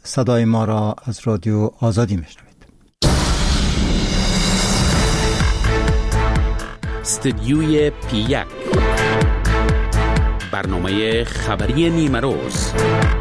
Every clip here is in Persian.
صدای ما را از رادیو آزادی میشنوید. استدیوی پی1 برنامه خبری نیمه روز.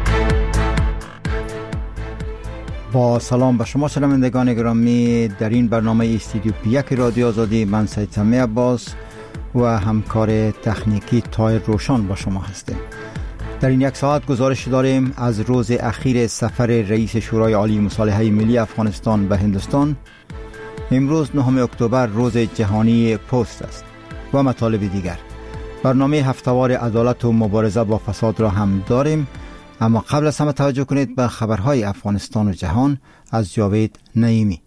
با سلام به شما شنوندگان گرامی، در این برنامه استدیو پی1 رادیو آزادی من سید سمی عباس و همکار تکنیکی طاهر روشن با شما هستیم. در این یک ساعت گزارش داریم از روز اخیر سفر رئیس شورای عالی مصالحه ملی افغانستان به هندوستان. امروز 9 اکتبر روز جهانی پست است و مطالب دیگر. برنامه هفته‌وار عدالت و مبارزه با فساد را هم داریم، اما قبل از همه توجه کنید به خبرهای افغانستان و جهان از جاوید نعیمی.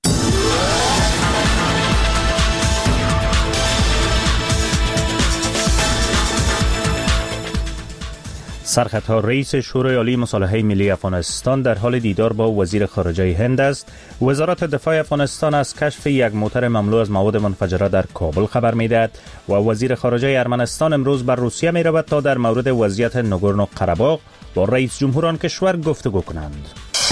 سرخطها رئیس شورای عالی مصالحه ملی افغانستان در حال دیدار با وزیر خارجه هند است. وزارت دفاع افغانستان از کشف یک موتر مملو از مواد منفجره در کابل خبر می‌دهد و وزیر خارجه ارمنستان امروز بر روسیه می‌رود تا در مورد وضعیت نگورنو قره‌باغ با رئیس جمهور آن کشور گفتگو کنند.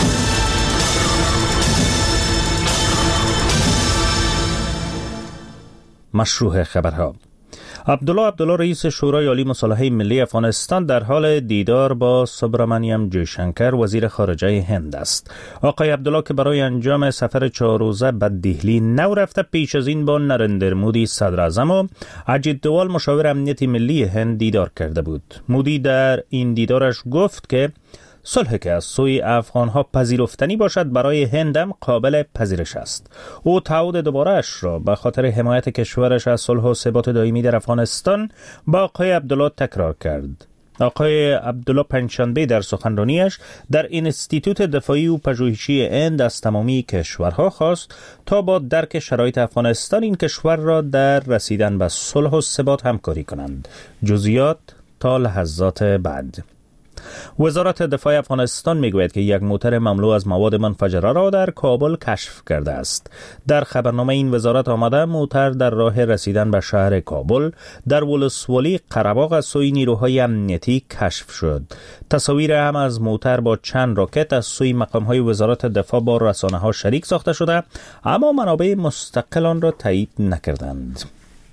مشروع خبرها. عبدالله رئیس شورای عالی مصالحه ملی افغانستان در حال دیدار با سوبرامانیام جیشنکر وزیر خارجه هند است. آقای عبدالله که برای انجام سفر 4 روزه به دهلی نو رفته، پیش از این با نریندر مودی صدر اعظم و اجیت دوال مشاور امنیت ملی هند دیدار کرده بود. مودی در این دیدارش گفت که صلح که از سوی افغانها پذیرفتنی باشد برای هندم قابل پذیرش است. او تعهد دوباره‌اش را به خاطر حمایت کشورش از صلح و ثبات دائمی در افغانستان با آقای عبدالله تکرار کرد. آقای عبدالله پنجشنبه در سخنرانیش در انستیتوت دفاعی و پژوهشی هند از تمامی کشورها خواست تا با درک شرایط افغانستان این کشور را در رسیدن به صلح و ثبات همکاری کنند. جزئیات تا لحظات بعد. وزارت دفاع افغانستان میگوید که یک موتر مملو از مواد منفجره را در کابل کشف کرده است. در خبرنامه این وزارت آمده موتر در راه رسیدن به شهر کابل در ولسوالی قره‌باغ از سوی نیروهای امنیتی کشف شد. تصاویر هم از موتر با چند راکت از سوی مقام‌های وزارت دفاع با رسانه‌ها شریک ساخته شده، اما منابع مستقل آن را تایید نکردند.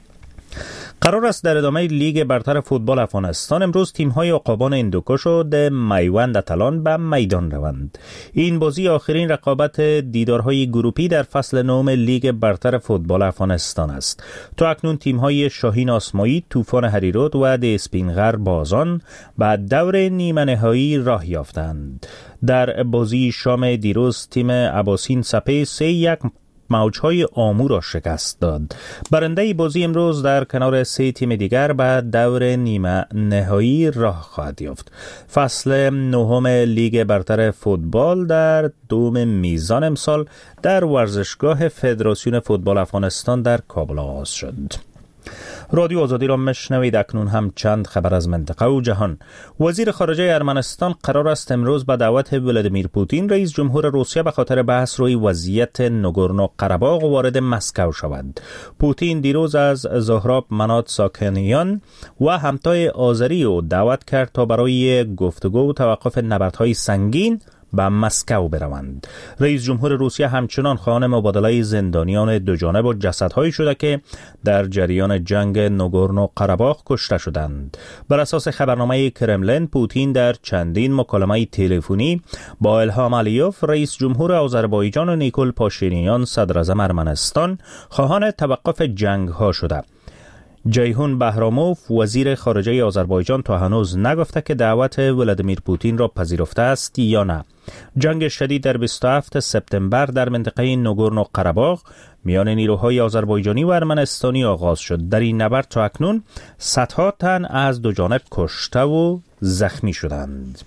قرار است در ادامه لیگ برتر فوتبال افغانستان امروز تیم‌های عقابان هندوکش و د میوند اتلان به میدان روند. این بازی آخرین رقابت دیدارهای گروپی در فصل 9 لیگ برتر فوتبال افغانستان است. تا اکنون تیم‌های شاهین آسمایی، طوفان هریرود و د اسپینغر بازان به دور نیمه نهایی راه یافتند. در بازی شام دیروز تیم اباسین سپه 3-1 موجهای آمو را شکست داد. برنده بازی امروز در کنار 3 تیم دیگر به دور نیمه نهایی راه خواهد یافت. فصل 9 لیگ برتر فوتبال در دوم میزان امسال در ورزشگاه فدراسیون فوتبال افغانستان در کابل آغاز شد. رادیو آزادی را میشنوید. اکنون هم چند خبر از منطقه و جهان. وزیر خارجه ارمنستان قرار است امروز به دعوت ولادیمیر پوتین رئیس جمهور روسیه به خاطر بحث روی وضعیت نگورنو قره‌باغ وارد مسکو شود. پوتین دیروز از زهراب منات ساکنیان و همتای آذری او دعوت کرد تا برای گفتگو و توقف نبردهای سنگین به مسکو بروند. رئیس جمهور روسیه همچنان خواهان مبادله زندانیان دو جانب و جسدهایی شده که در جریان جنگ نگورنو قره‌باغ کشته شدند. بر اساس خبرنامه کرملین، پوتین در چندین مکالمه تلفنی با ایلهام علیوف رئیس جمهور آذربایجان و نیکول پاشینیان صدر اعظم ارمنستان خواهان توقف جنگ ها شده. جیهون بهراموف وزیر خارجه آذربایجان تا هنوز نگفته که دعوت ولادیمیر پوتین را پذیرفته است یا نه. جنگ شدید در 27 سپتامبر در منطقه نگورنو قره‌باغ میان نیروهای آذربایجانی و ارمنستانی آغاز شد. در این نبرد تا اکنون صدها تن از دو جانب کشته و زخمی شدند.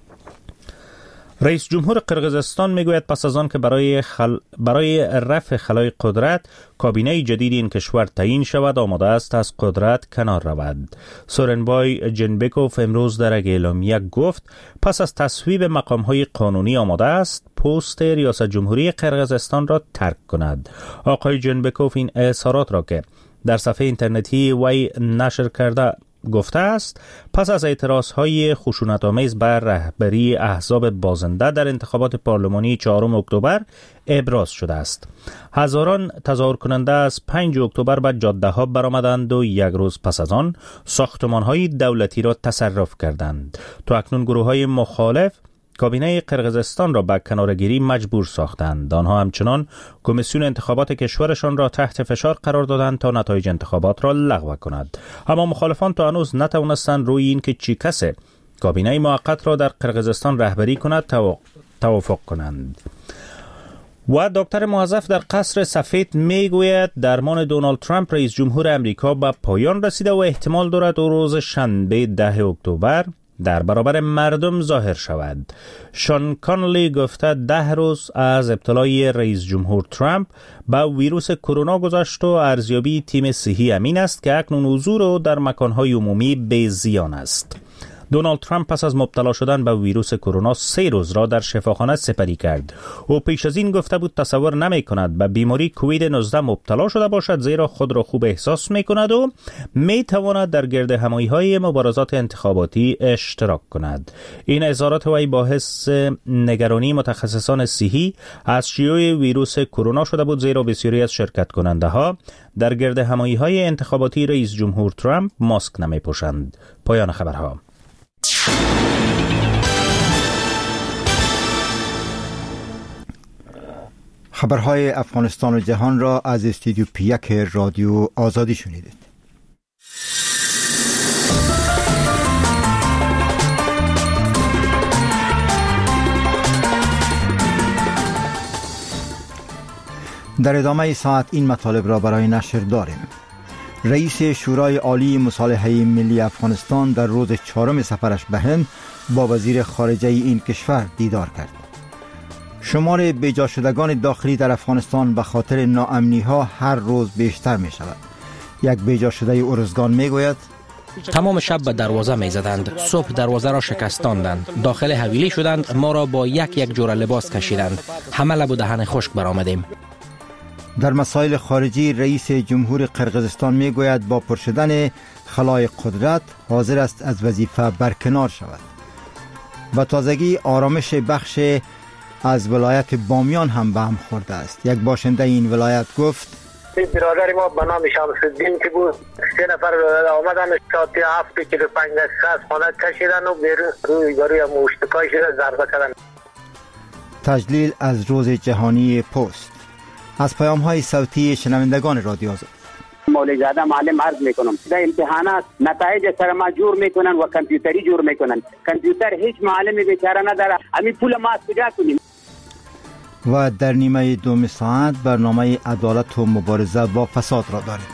رئیس جمهور قرقیزستان میگوید پس از آن که برای رفع خلای قدرت کابینه جدید این کشور تعیین شود آماده است از قدرت کنار رود. سورنبای جنبکوف امروز در یک اعلامیه گفت پس از تصویب مقام‌های قانونی آماده است پست ریاست جمهوری قرقیزستان را ترک کند. آقای جنبکوف این اظهارات را که در صفحه اینترنتی وی نشر کرده گفته است پس از اعتراضهای خشونت‌آمیز بر رهبری احزاب بازنده در انتخابات پارلمانی 4 اکتبر ابراز شده است. هزاران تظاهر کننده از 5 اکتبر به جاده‌ها برآمدند و یک روز پس از آن ساختمان‌های دولتی را تصرف کردند. تا اکنون گروه‌های مخالف کابینه قرقیزستان را به کناره‌گیری مجبور ساختند. آنها همچنان کمیسیون انتخابات کشورشان را تحت فشار قرار دادند تا نتایج انتخابات را لغو کند. اما مخالفان تا هنوز نتوانستند روی این که چی کسه کابینه موقت را در قرقیزستان رهبری کند توافق کنند. و دکتر موظف در قصر سفید میگوید درمان دونالد ترامپ رئیس جمهور امریکا به پایان رسیده و احتمال دارد روز شنبه 10 اکتبر در برابر مردم ظاهر شود. شان کانلی گفته 10 روز از ابتلای رئیس جمهور ترامپ به ویروس کرونا گذشت و ارزیابی تیم صحی امین است که اکنون حضور او در مکانهای عمومی بی زیان است. دونالد ترامپ پس از مبتلا شدن به ویروس کرونا 3 روز را در شفاخانه سپری کرد. او پیش از این گفته بود تصور نمی کند به بیماری کووید 19 مبتلا شده باشد، زیرا خود را خوب احساس می کند و می تواند در گرد همایی های مبارزات انتخاباتی اشتراک کند. این اظهارات وی باعث نگرانی متخصصان صحی از شیوع ویروس کرونا شده بود، زیرا بسیاری از شرکت کننده ها در گرد همایی های انتخاباتی رئیس جمهور ترامپ ماسک نمی پوشند. پایان خبرها. خبرهای افغانستان و جهان را از استودیو پیک رادیو آزادی شنیدید. در ادامه ساعت این مطالب را برای نشر داریم. رئیس شورای عالی مصالحه ملی افغانستان در روز 4 سفرش به هند با وزیر خارجه این کشور دیدار کرد. شمار بیجا شدگان داخلی در افغانستان به خاطر ناامنی ها هر روز بیشتر می شود. یک بیجا شده ارزگان می گوید تمام شب به دروازه می زدند، صبح دروازه را شکستاندند، داخل حویلی شدند، ما را با یک جور لباس کشیدند، همه لب و دهن خشک برآمدیم. در مسائل خارجی رئیس جمهور قرقیزستان می گوید با پرشدن خلای قدرت حاضر است از وظیفه برکنار شود. و تازگی آرامش بخش از ولایت بامیان هم به هم خورده است. یک باشنده این ولایت گفت برادر ما به نام شمس‌الدین که بود 3 نفر آمدن ساعت 7:45 از خانه کشیدن و روی مشتکای شده ضربه کردن. تجلیل از روز جهانی پست. از پیام های صوتی شنوندگان رادیو آزاد. مولوی زاده معلم عرض میکنم در امتحانات نتایج سر ما جور میکنن و کامپیوتری جور میکنن. کامپیوتر هیچ معلمی بیچاره نداره. همین پول ما کجا کنیم؟ و در نیمه دوم ساعت برنامه عدالت و مبارزه با فساد را داریم.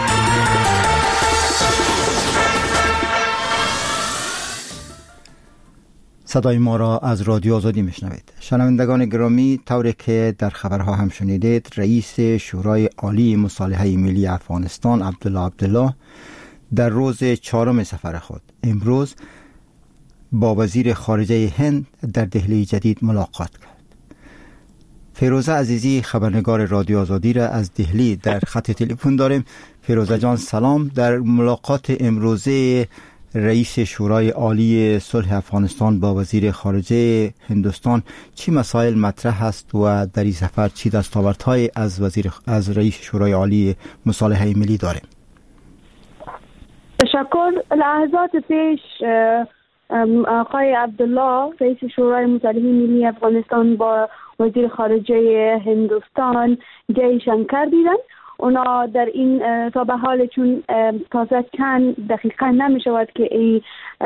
صدای ما را از رادیو آزادی میشنوید. شنوندگان گرامی، طوری که در خبرها هم شنیدید، رئیس شورای عالی مصالحه ملی افغانستان عبدالله در روز 4 سفر خود امروز با وزیر خارجه هند در دهلی جدید ملاقات کرد. فیروزه عزیزی خبرنگار رادیو آزادی را از دهلی در خط تلفن داریم. فیروزه جان سلام. در ملاقات امروزه رئیس شورای عالی صلح افغانستان با وزیر خارجه هندوستان چی مسائل مطرح است و در این سفر چی دستاوردهای از رئیس شورای عالی مصالحه ملی داره؟ تشکر. لحظات پیش آقای عبدالله رئیس شورای مصالحه ملی افغانستان با وزیر خارجه هندوستان جای شنکر دیدن. اونا در این تا به حال چون تازه چند دقیقه نمی شود که این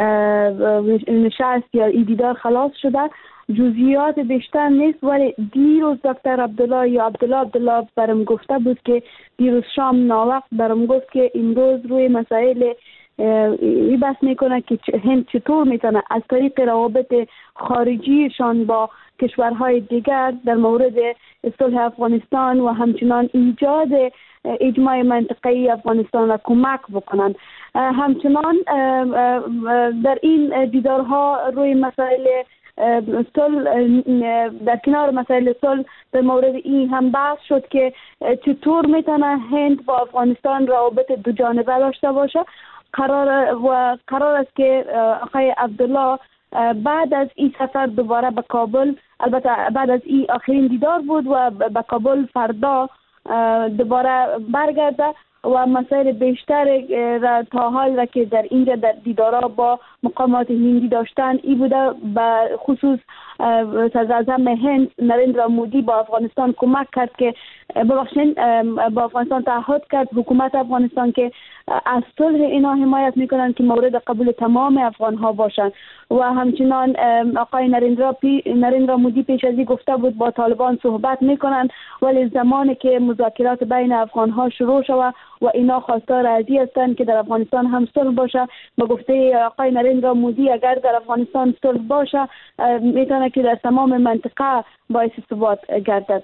نشست یا این دیدار خلاص شده، جزئیات بیشتر نیست، ولی دیروز دکتر عبدالله برام گفته بود که دیروز شام ناوقت برام گفت که امروز روی مسائل این بحث میکنه که هند چطور میتونه از طریق روابط خارجیشان با کشورهای دیگر در مورد صلح افغانستان و همچنان ایجاد اجماع منطقه‌ای افغانستان را کمک بکنند. همچنان در این دیدارها روی مسائل صلح در کنار مسائل صلح در مورد این هم بحث شد که چطور میتونه هند با افغانستان روابط دو جانبه داشته باشه قرار است که آقای عبدالله بعد از این سفر دوباره به کابل، البته بعد از این آخرین دیدار بود و به کابل فردا دوباره برگرده و مسائل بیشتر را تا حال را که در اینجا در دیدارها با مقامات هندی داشتن ای بوده. به خصوص صدر اعظم هند نریندرا مودی با افغانستان کمک کرد که با افغانستان تعهد کرد، حکومت افغانستان، که از صلح اینا حمایت میکنن که مورد قبول تمام افغان ها باشند. و همچنان آقای نریندرا مودی پیش از این گفته بود با طالبان صحبت میکنن، ولی زمانی که مذاکرات بین افغان ها شروع شود و اینا خواستار ازی هستند که در افغانستان هم صلح باشه. با گفته آقای نریندرا مودی اگر در افغانستان صلح باشه میتونه که در تمام منطقه باعث ثبات گردد.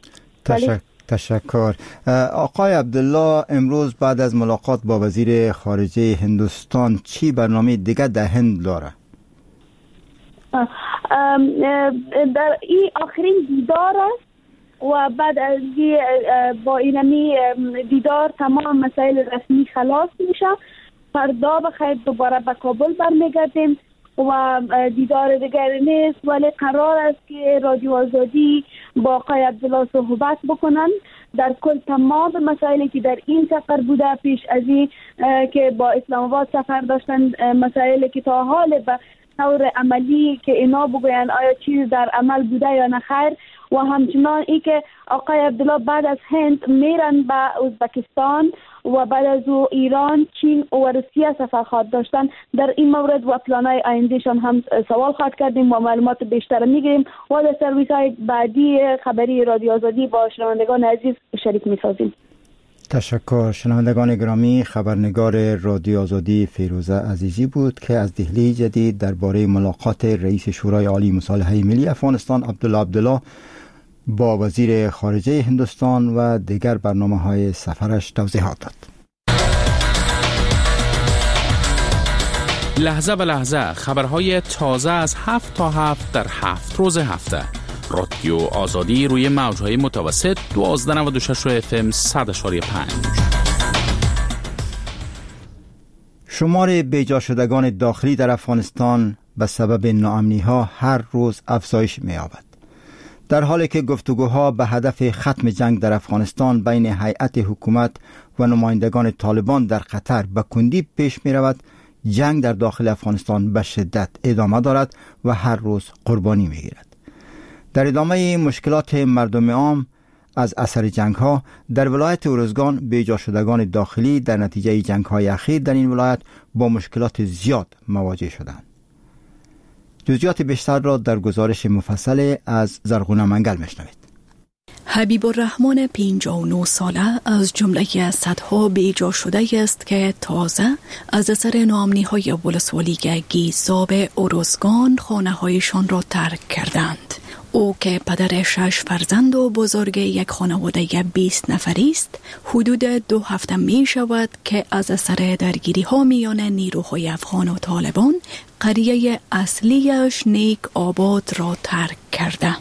تشکر. آقای عبدالله امروز بعد از ملاقات با وزیر خارجه هندوستان چی برنامه دیگر در هند داره؟ در این آخرین دیدار است و بعد از با اینمی دیدار تمام مسائل رسمی خلاص میشه. فردا بخیر دوباره به کابل برمیگردیم و دیدار دیگر نیست، ولی قرار است که رادیو آزادی با آقای عبدالله صحبت بکنن در کل تمام مسائلی که در این سفر بوده، پیش از این که با اسلام آباد سفر داشتن، مسائلی که تا حال به طور عملی که اینا بگوین آیا چیز در عمل بوده یا نه خیر، و همچنان ای که آقای عبدالله بعد از هند میرن به ازبکستان و بعد از او ایران، چین و روسیه سفر خواهد داشتن. در این مورد و پلانای آیندهشان هم سوال خواهد کردیم و معلومات بیشتر میگیریم و در سرویس های بعدی خبری رادیو آزادی با شنوندگان عزیز شریک میسازیم. تشکر. شنوندگان گرامی، خبرنگار رادیو آزادی فیروزه عزیزی بود که از دهلی جدید درباره ملاقات رئیس شورای عالی مصالحه ملی افغانستان عبدالله با وزیر خارجه هندوستان و دیگر برنامه‌های سفرش توضیحات داد. لحظه به لحظه خبرهای تازه از 7 تا 7 در 7 روز هفته. رادیو آزادی روی موج‌های متوسط 1296 FM 100.5. شمار بیجا شدگان داخلی در افغانستان به سبب ناامنی‌ها هر روز افزایش می‌یابد. در حالی که گفتگوها به هدف ختم جنگ در افغانستان بین هیئت حکومت و نمایندگان طالبان در قطر به کندی پیش می رود، جنگ در داخل افغانستان به شدت ادامه دارد و هر روز قربانی می گیرد. در ادامه مشکلات مردم عام از اثر جنگ ها در ولایت ارزگان، بیجا شدگان داخلی در نتیجه جنگ های اخیر در این ولایت با مشکلات زیاد مواجه شدند. جزئیات بیشتر را در گزارش مفصل از زرغونه منگل میشنوید. حبیب الرحمن 59 ساله از جمله صدها بیجا شده است که تازه از اثر ناامنی‌های ولسوالی گیزاب ارزگان خانه‌هایشان را ترک کردند. او که پدر 6 فرزند و بزرگ یک خانواده 20 نفری است، حدود 2 هفته می شود که از اثر درگیری ها میان نیروهای افغان و طالبان قریه اصلیش نیک آباد را ترک کرده.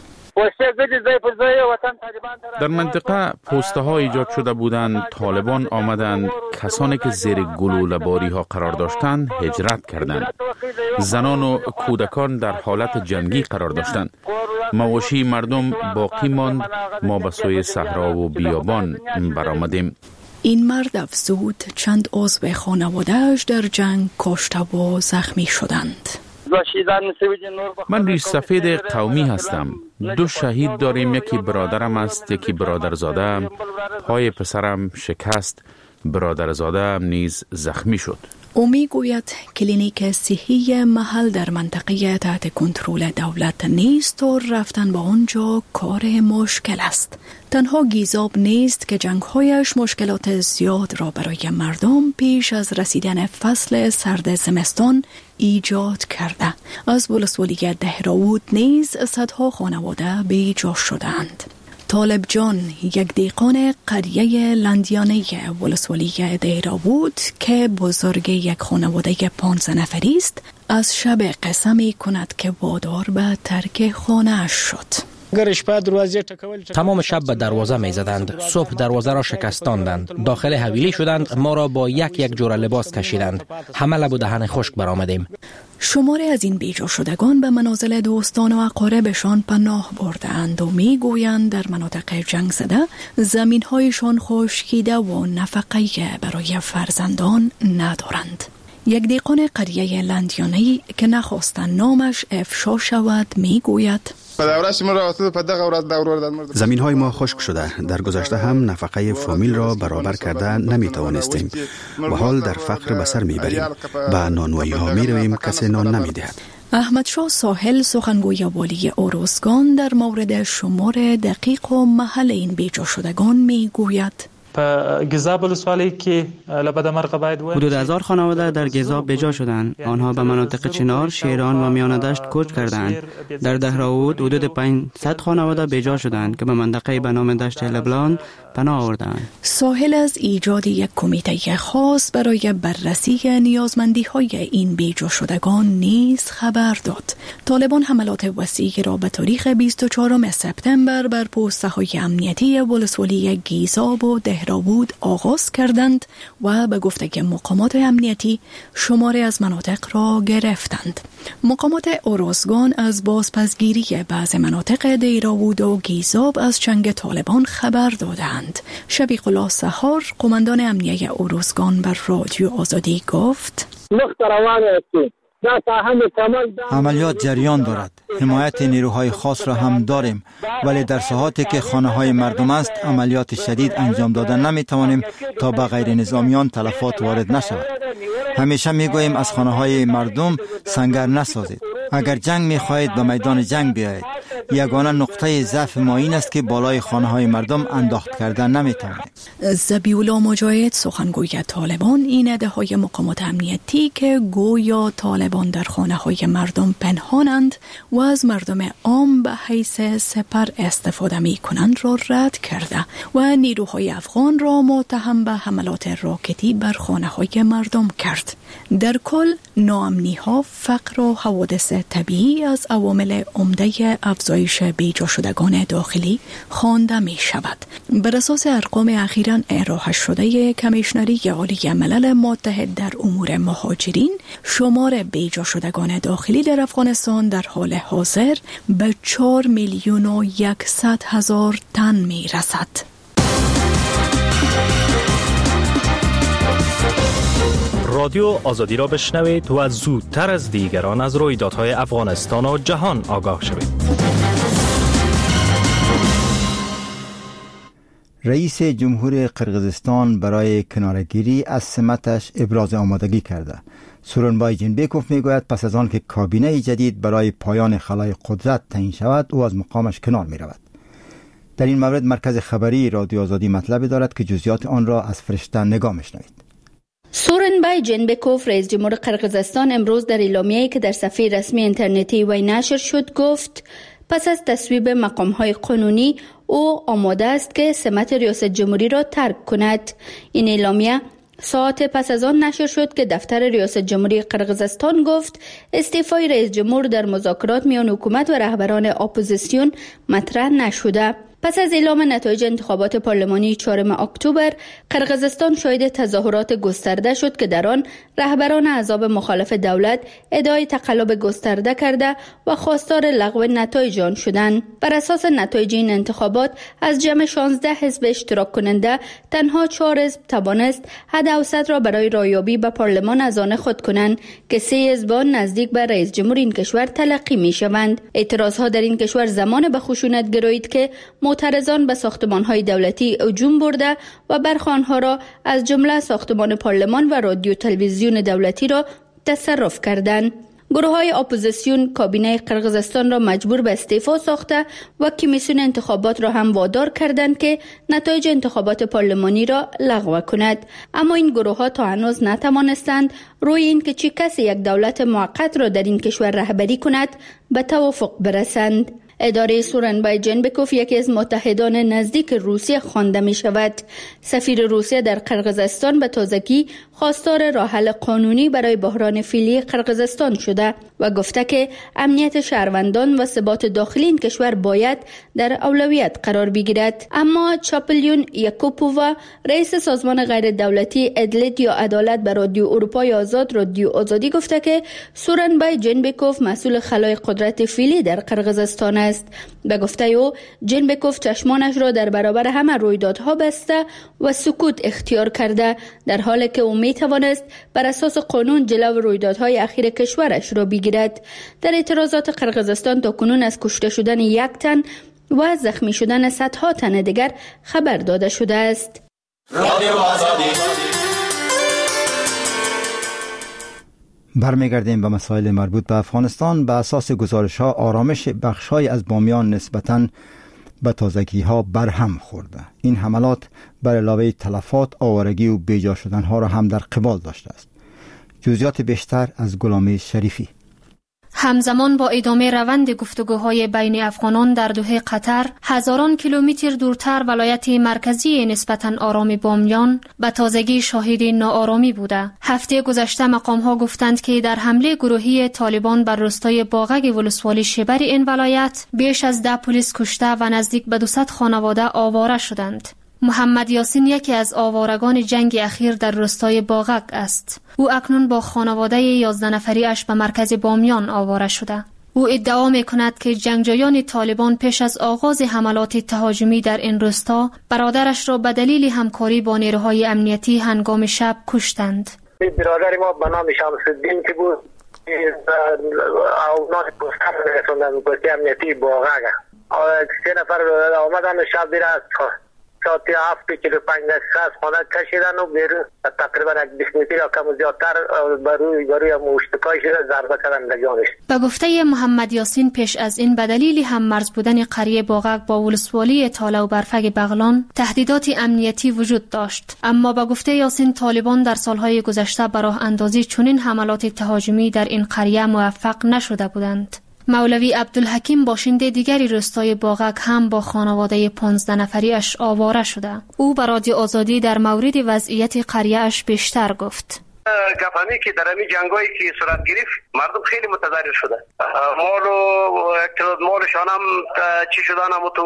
در منطقه پوسته ها ایجاد شده بودند. طالبان آمدند، کسانی که زیر گلوله باری ها قرار داشتند هجرت کردند. زنان و کودکان در حالت جنگی قرار داشتند. مواشی مردم باقی ماند. ما به سوی صحرا و بیابان برآمدیم. این مرد افزود چند عضو خانواده‌اش در جنگ کشته و زخمی شدند. من ریش سفید قومی هستم. 2 شهید داریم، یکی برادرم است، یکی برادرزاده. پای پسرم شکست، برادرزاده نیز زخمی شد. او می گوید کلینیک صحی محل در منطقه تحت کنترل دولت نیست و رفتن با آنجا کار مشکل است. تنها گیزاب نیست که جنگ‌هایش مشکلات زیاد را برای مردم پیش از رسیدن فصل سرد زمستان ایجاد کرده. از ولسوالی دهراود نیز صدها خانواده بیجا شدند. طالب جان، یک دیقان قریه لندیانه ولسوالی دهراود که بزرگ یک خانواده 15 نفری است، از شب قسم می کند که وادار به ترک خانه شد. تمام شب به دروازه می زدند. صبح دروازه را شکستاندند. داخل حویلی شدند. ما را با یک جور لباس کشیدند. همه لب و دهن خشک برآمدیم. شماری از این بیجا شدگان به منازل دوستان و اقاربشان پناه بردند و می گویند در مناطق جنگ زده زمین‌هایشان خشکیده و نفقه برای فرزندان ندارند. یک دیقان قریه لندیانه‌ای که نخواستن نامش افشا شود می گوید زمین های ما خشک شده. در گذشته هم نفقه فامیل را برابر کرده نمی توانستیم و حال در فقر به سر می بریم. به نانوایی ها می رویم، کسی نان نمی دهد. احمد شاه ساحل سخنگوی والی اوروزگان در مورد شمار دقیق و محل این بیجا شدگان می گوید حدود 1000 خانواده در گزاب بجا شدند. آنها به مناطق چنار، شیران و میانه دشت کوچ کردند. در دهراود حدود 500 خانواده بجا شدند که به منطقه به نام دشت لبلان پناه آوردند. ساحل از ایجاد یک کمیته خاص برای بررسی نیازمندی‌های این بیجا شدگان نیز خبر داد. طالبان حملات وسیعی را به تاریخ 24 سپتامبر بر پست‌های امنیتی ولسوالی گیزاب و دهراود آغاز کردند و به گفته مقامات امنیتی شماری از مناطق را گرفتند. مقامات اوروزگان از بازپسگیری بعض مناطق دهراود و گیزاب از چنگ طالبان خبر دادند. شبیق الله سحار قماندان امنیه اوروزگان بر رادیو آزادی گفت عملیات جریان دارد. حمایت نیروهای خاص را هم داریم، ولی در ساحاتی که خانه های مردم است عملیات شدید انجام دادن نمی توانیم تا به غیر نظامیان تلفات وارد نشود. همیشه می گوییم از خانه های مردم سنگر نسازید. اگر جنگ می خواهید به میدان جنگ بیایید. یگانه نقطه ضعف ما این است که بالای خانه های مردم انداخت کردن نمی توانیم. ذبیح‌الله مجاهد سخنگوی طالبان این ادعای مقامات امنیتی که گویا طالبان در خانه های مردم پنهانند و از مردم عام به حیث سپر استفاده می کنند را رد کرده و نیروهای افغان را متهم به حملات راکتی بر خانه های مردم کرد. در کل ناامنی ها، فقر و حوادث طبیعی از عوامل عمده افزایش بیجا شدگان داخلی خوانده می شود. بر اساس ارقام اخیراً ارائه شده کمیشنری عالی ملل متحد در امور مهاجرین، شمار بیجا شدگان داخلی در افغانستان در حال حاضر به 4,100,000 تن می رسد. رادیو آزادی را بشنوید و زودتر از دیگران از رویدادهای افغانستان و جهان آگاه شوید. رئیس جمهور قرقیزستان برای کنارگیری از سمتش ابراز آمادگی کرده. سورونبای جینبکوف میگوید پس از آن که کابینه جدید برای پایان خلای قدرت تعیین شود او از مقامش کنار می رود. در این مورد مرکز خبری رادیو آزادی مطلبی دارد که جزئیات آن را از فرشته نگاه می‌شنوید. سورونبای جینبکوف رئیس جمهور قرقیزستان امروز در اعلامیه‌ای که در صفحه رسمی اینترنتی وی نشر شد گفت پس از تصویب مقام‌های قانونی او آماده است که سمت ریاست جمهوری را ترک کند. این اعلامیه ساعت پس از آن نشر شد که دفتر ریاست جمهوری قرقیزستان گفت استعفای رئیس جمهور در مذاکرات میان حکومت و رهبران اپوزیسیون مطرح نشده. پس از اعلام نتایج انتخابات پارلمانی 4 اکتبر، قرقیزستان شاهد تظاهرات گسترده شد که در آن رهبران احزاب مخالف دولت ادعای تقلب گسترده کرده و خواستار لغو نتایج آن شدند. بر اساس نتایج این انتخابات از جمع 16 حزب اشتراک کننده تنها 4 حزب توانست حد اوسط را برای رایابی به پارلمان از آن خود کنند که 3 حزب نزدیک به رئیس جمهور این کشور تلقی می شوند. اعتراضها در این کشور زمان به خشونت گرایید که معترضان به ساختمان‌های دولتی هجوم برده و برخی آنها را از جمله ساختمان پارلمان و رادیو تلویزیون دولتی را تصرف کردند. گروه‌های اپوزیسیون کابینه قرقیزستان را مجبور به استعفا ساخته و کمیسیون انتخابات را هم وادار کردند که نتایج انتخابات پارلمانی را لغو کند. اما این گروه‌ها تا هنوز نتوانستند روی این که چه کسی یک دولت موقت را در این کشور رهبری کند به توافق برسند. اداره سورونبای جینبکوف یکی از متحدان نزدیک روسیه خوانده می شود. سفیر روسیه در قرقیزستان به تازگی خواستار راه حل قانونی برای بحران فعلی قرقیزستان شده و گفته که امنیت شهروندان و ثبات داخلی این کشور باید در اولویت قرار بگیرد. اما چاپلیون یاکوپووا، رئیس سازمان غیر دولتی ادلت یا عدالت به رادیو اروپای آزاد رادیو آزادی گفته که سورنبای جنبکوف مسئول خلای قدرت فعلی در قرقیزستان است. به گفته او جنبکوف چشمانش را در برابر همه رویدادها بسته و سکوت اختیار کرده، در حالی که او می توانست بر اساس قانون جلو رویدادهای اخیر کشورش را بگیرد. در اعتراضات قرقیزستان تاکنون از کشته شدن 1 تن و زخمی شدن صدها تن دیگر خبر داده شده است. برمیگردیم به مسائل مربوط به افغانستان. به اساس گزارش‌ها آرامش بخش‌های از بامیان نسبتاً به تازگی‌ها برهم خورده. این حملات بر علاوه تلفات، آوارگی و بیجا شدن‌ها را هم در قبال داشته است. جزئیات بیشتر از غلامی شریفی. همزمان با ادامه روند گفتگوهای بین افغانان در دوحه قطر، هزاران کیلومتر دورتر ولایت مرکزی نسبتاً آرام بامیان به تازگی شاهد ناآرامی بوده. هفته گذشته مقام‌ها گفتند که در حمله گروهی طالبان بر روستای باغک ولسوالی شبر این ولایت بیش از 10 پلیس کشته و نزدیک به 200 خانواده آواره شدند. محمد یاسین یکی از آوارگان جنگ اخیر در روستای باغک است. او اکنون با خانواده 11 نفریش به مرکز بامیان آواره شده. او ادعا می‌کند که جنگجویان طالبان پیش از آغاز حملات تهاجمی در این روستا برادرش را به دلیل همکاری با نیروهای امنیتی هنگام شب کشتند. برادر ما به نام شمس‌الدین که بود اونا گفتن رسوندن به امنیتی باغک. 3 نفر آمدن شب دیره از ساعت 7:45 از خانه کشیدن و بیرون تقریبا 20 متر یا کم زیادتر بروی مشتکای شده ضربه کردن به جانش. به گفته محمد یاسین پیش از این به دلیل هم مرز بودن قریه باغک با ولسوالی تاله و برفک بغلان تهدیدات امنیتی وجود داشت. اما به گفته یاسین طالبان در سالهای گذشته به راه اندازی چنین حملات تهاجمی در این قریه موفق نشده بودند. مولوی عبدالحکیم باشنده دیگری روستای باغک هم با خانواده 15 نفریش آواره شده. او به رادیو آزادی در مورد وضعیت قریه‌اش بیشتر گفت. گفانی که در این جنگایی که صورت گرفت مردم خیلی متضرر شده. مالشان هم چی شدن هم تو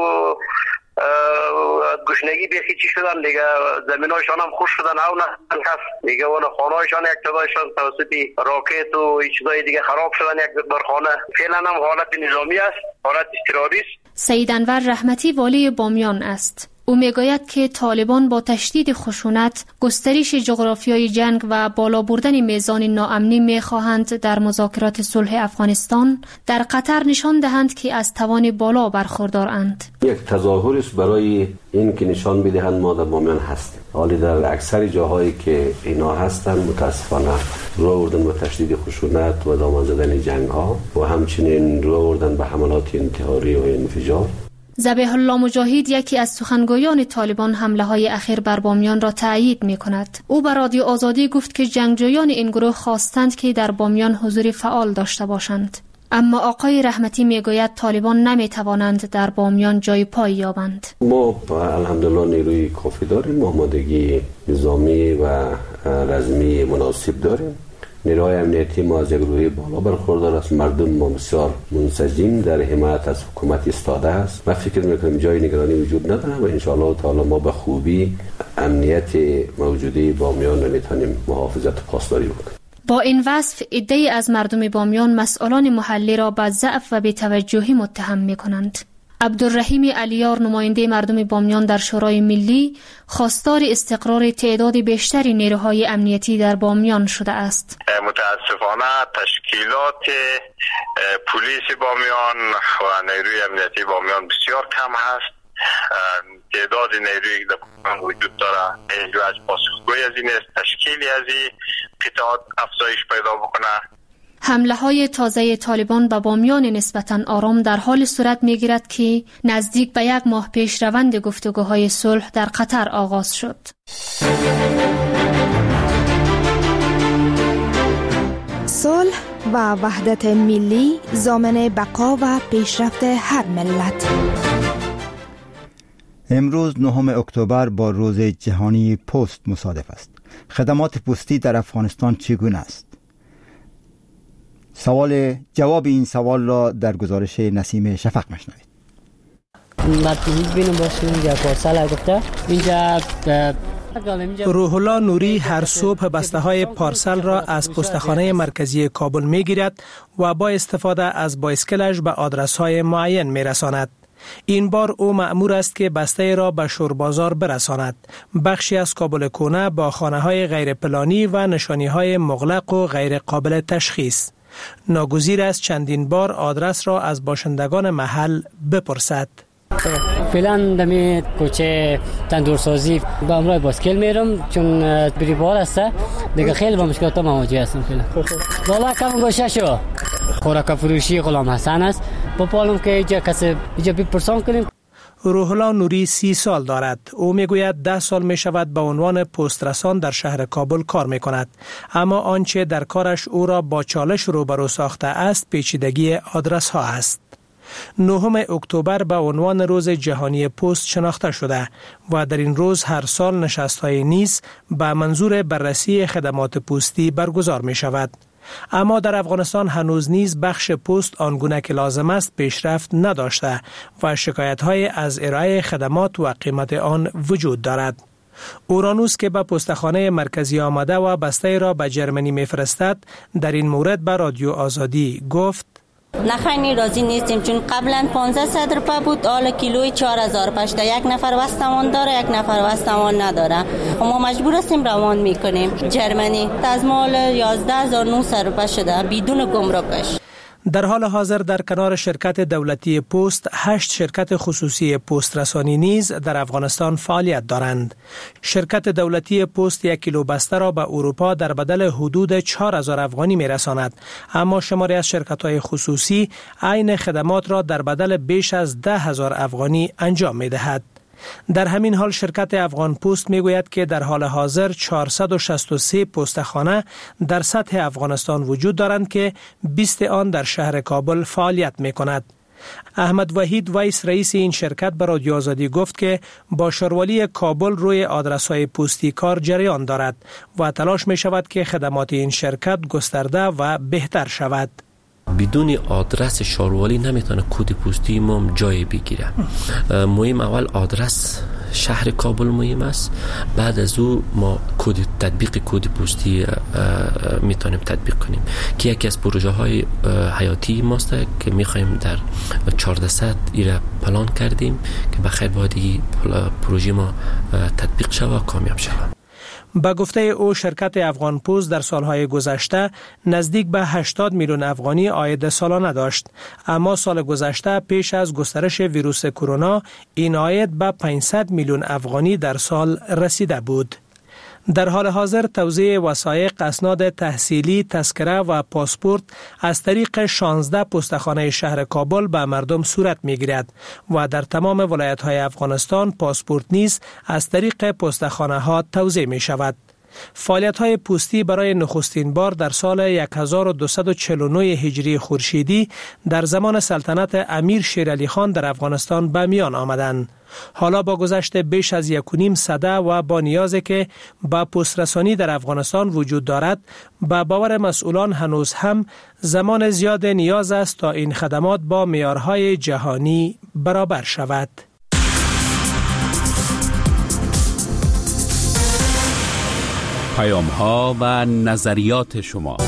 گشنگی بیخی چی شدن دیگه، زمینایشان هم خوش شدن او نه کس دیگه، اون خانهایشان یک تدایشان توسط راکت و چیزای دیگه خراب شدن یک مقدار خانه. فعلا هم حالت نظامی است، حالت تروریست. سید انور رحمتی والی بامیان است. او میگوید که طالبان با تشدید خشونت، گسترش جغرافیای جنگ و بالا بردن میزان ناامنی میخواهند در مذاکرات صلح افغانستان در قطر نشان دهند که از توان بالا برخوردارند. یک تظاهر است برای این که نشان بدهند ما در بامیان هستیم. حالی در اکثر جاهایی که اینا هستند متاسفانه رو بردن به تشدید خشونت و دامن زدن جنگ ها و همچنین رو بردن به حملات انتحاری و انفجار. ذبیح الله مجاهد یکی از سخنگویان طالبان حمله های اخیر بر بامیان را تأیید می کند. او به رادیو آزادی گفت که جنگجویان این گروه خواستند که در بامیان حضور فعال داشته باشند. اما آقای رحمتی می گوید طالبان نمی توانند در بامیان جای پای یابند. ما الحمدلله نیروی کافی داریم، آمادگی نظامی و رزمی مناسب داریم. نیروهای امنیتی ما از یک روحیه بالا برخوردار است. مردم ما بسیار منسجم در حمایت از حکومت ایستاده است. من فکر میکنم جای نگرانی وجود نداره و ان شاء الله تعالی ما به خوبی امنیت موجودی بامیان رو میتونیم محافظت و پاسداری بکنیم. با این وصف عده‌ای از مردم بامیان مسئولان محلی را به ضعف و بی‌توجهی متهم میکنند. عبدالرحیم علیار نماینده مردم بامیان در شورای ملی خواستار استقرار تعداد بیشتری نیروهای امنیتی در بامیان شده است. متاسفانه تشکیلات پلیس بامیان و نیروی امنیتی بامیان بسیار کم هست. تعداد نیرویی که در بامیان وجود داره هیچ وجه پاسخگوی از این است. تشکیلی از این قطعات افزایش پیدا بکنه. حمله های تازه طالبان به بامیان نسبتاً آرام در حال صورت می گیرد که نزدیک به 1 ماه پیش روند گفتگوهای صلح در قطر آغاز شد. صلح و وحدت ملی ضامن بقا و پیشرفت هر ملت. امروز 9 اکتبر با روز جهانی پست مصادف است. خدمات پستی در افغانستان چگونه است؟ جواب این سوال را در گزارش نسیم شفق مشنوید. روح الله نوری هر صبح بسته های پارسل را از پستخانه مرکزی کابل می گیرد و با استفاده از بایسکلش به آدرس های معین می رساند. این بار او مأمور است که بسته را به شوربازار برساند. بخشی از کابل کونه با خانه های غیر پلانی و نشانی های مغلق و غیر قابل تشخیص. ناگزیر است چندین بار آدرس را از باشندگان محل بپرسد. فعلا دمی کوچه تندورسازی با امروز باسکل میرم چون بریبال است دیگه خیلی با مشکلات مواجه هستم. فعلا والا کم گوشه شو خوراک فروشی غلام حسن است بپالم که اینجا بپرسان کنیم. روح الله نوری 30 سال دارد. او میگوید 10 سال می شود به عنوان پست رسان در شهر کابل کار می کند. اما آنچه در کارش او را با چالش روبرو ساخته است پیچیدگی آدرس ها است. 9 اکتبر به عنوان روز جهانی پست شناخته شده و در این روز هر سال نشست‌های نیز به منظور بررسی خدمات پستی برگزار می شود. اما در افغانستان هنوز نیز بخش پست آنگونه که لازم است پیشرفت نداشته و شکایت‌های از ارائه خدمات و قیمت آن وجود دارد. اورانوس که به پستخانه مرکزی آمده و بسته را به جرمنی می‌فرستد در این مورد به رادیو آزادی گفت: نخیلی راضی نیستیم چون قبلا 1500 روپیه بود، حالا کیلوی 4000 پشته. یک نفر وستمان داره، یک نفر وستمان نداره. ما مجبور هستیم روان میکنیم جرمنی. از مال 11900 روپیه شده بدون گمرکش. در حال حاضر در کنار شرکت دولتی پست 8 شرکت خصوصی پست رسانی نیز در افغانستان فعالیت دارند. شرکت دولتی پست 1 کیلو بسته را به اروپا در بدل حدود 4000 افغانی میرساند، اما شماری از شرکت‌های خصوصی عین خدمات را در بدل بیش از 10000 افغانی انجام می‌دهد. در همین حال شرکت افغان پست میگوید که در حال حاضر 463 پستخانه در سطح افغانستان وجود دارند که 20 آن در شهر کابل فعالیت میکند. احمد وحید ویس رئیس این شرکت به رادیو آزادی گفت که با شاروالی کابل روی آدرس‌های پستی کار جریان دارد و تلاش می شود که خدمات این شرکت گسترده و بهتر شود. بدون آدرس شاروالی نمیتونه کد پستی ما جای بگیره. مهم اول آدرس شهر کابل مهم است، بعد از او ما تطبیق کد پستی میتونیم تطبیق کنیم که یکی از پروژه های حیاتی ماست که میخوایم در 1400 ایره پلان کردیم که بخیر بادی پروژه ما تطبیق شود و کامیاب شود. با گفته او شرکت افغان پست در سالهای گذشته نزدیک به 80 میلیون افغانی عاید سالانه داشت، اما سال گذشته پیش از گسترش ویروس کرونا این عاید به 500 میلیون افغانی در سال رسیده بود. در حال حاضر توزیع وثایق، اسناد تحصیلی، تذکره و پاسپورت از طریق 16 پستخانه شهر کابل به مردم صورت می‌گیرد و در تمام ولایت‌های افغانستان پاسپورت نیز از طریق پستخانه ها توزیع می شود. فعالیت‌های پستی برای نخستین بار در سال 1249 هجری خورشیدی در زمان سلطنت امیر شیر علی خان در افغانستان به میان آمدند. حالا با گذشت بیش از 1.5 سده و با نیازی که با پسترسانی در افغانستان وجود دارد، با باور مسئولان هنوز هم زمان زیاد نیاز است تا این خدمات با معیارهای جهانی برابر شود. پیام‌ها و نظریات شما.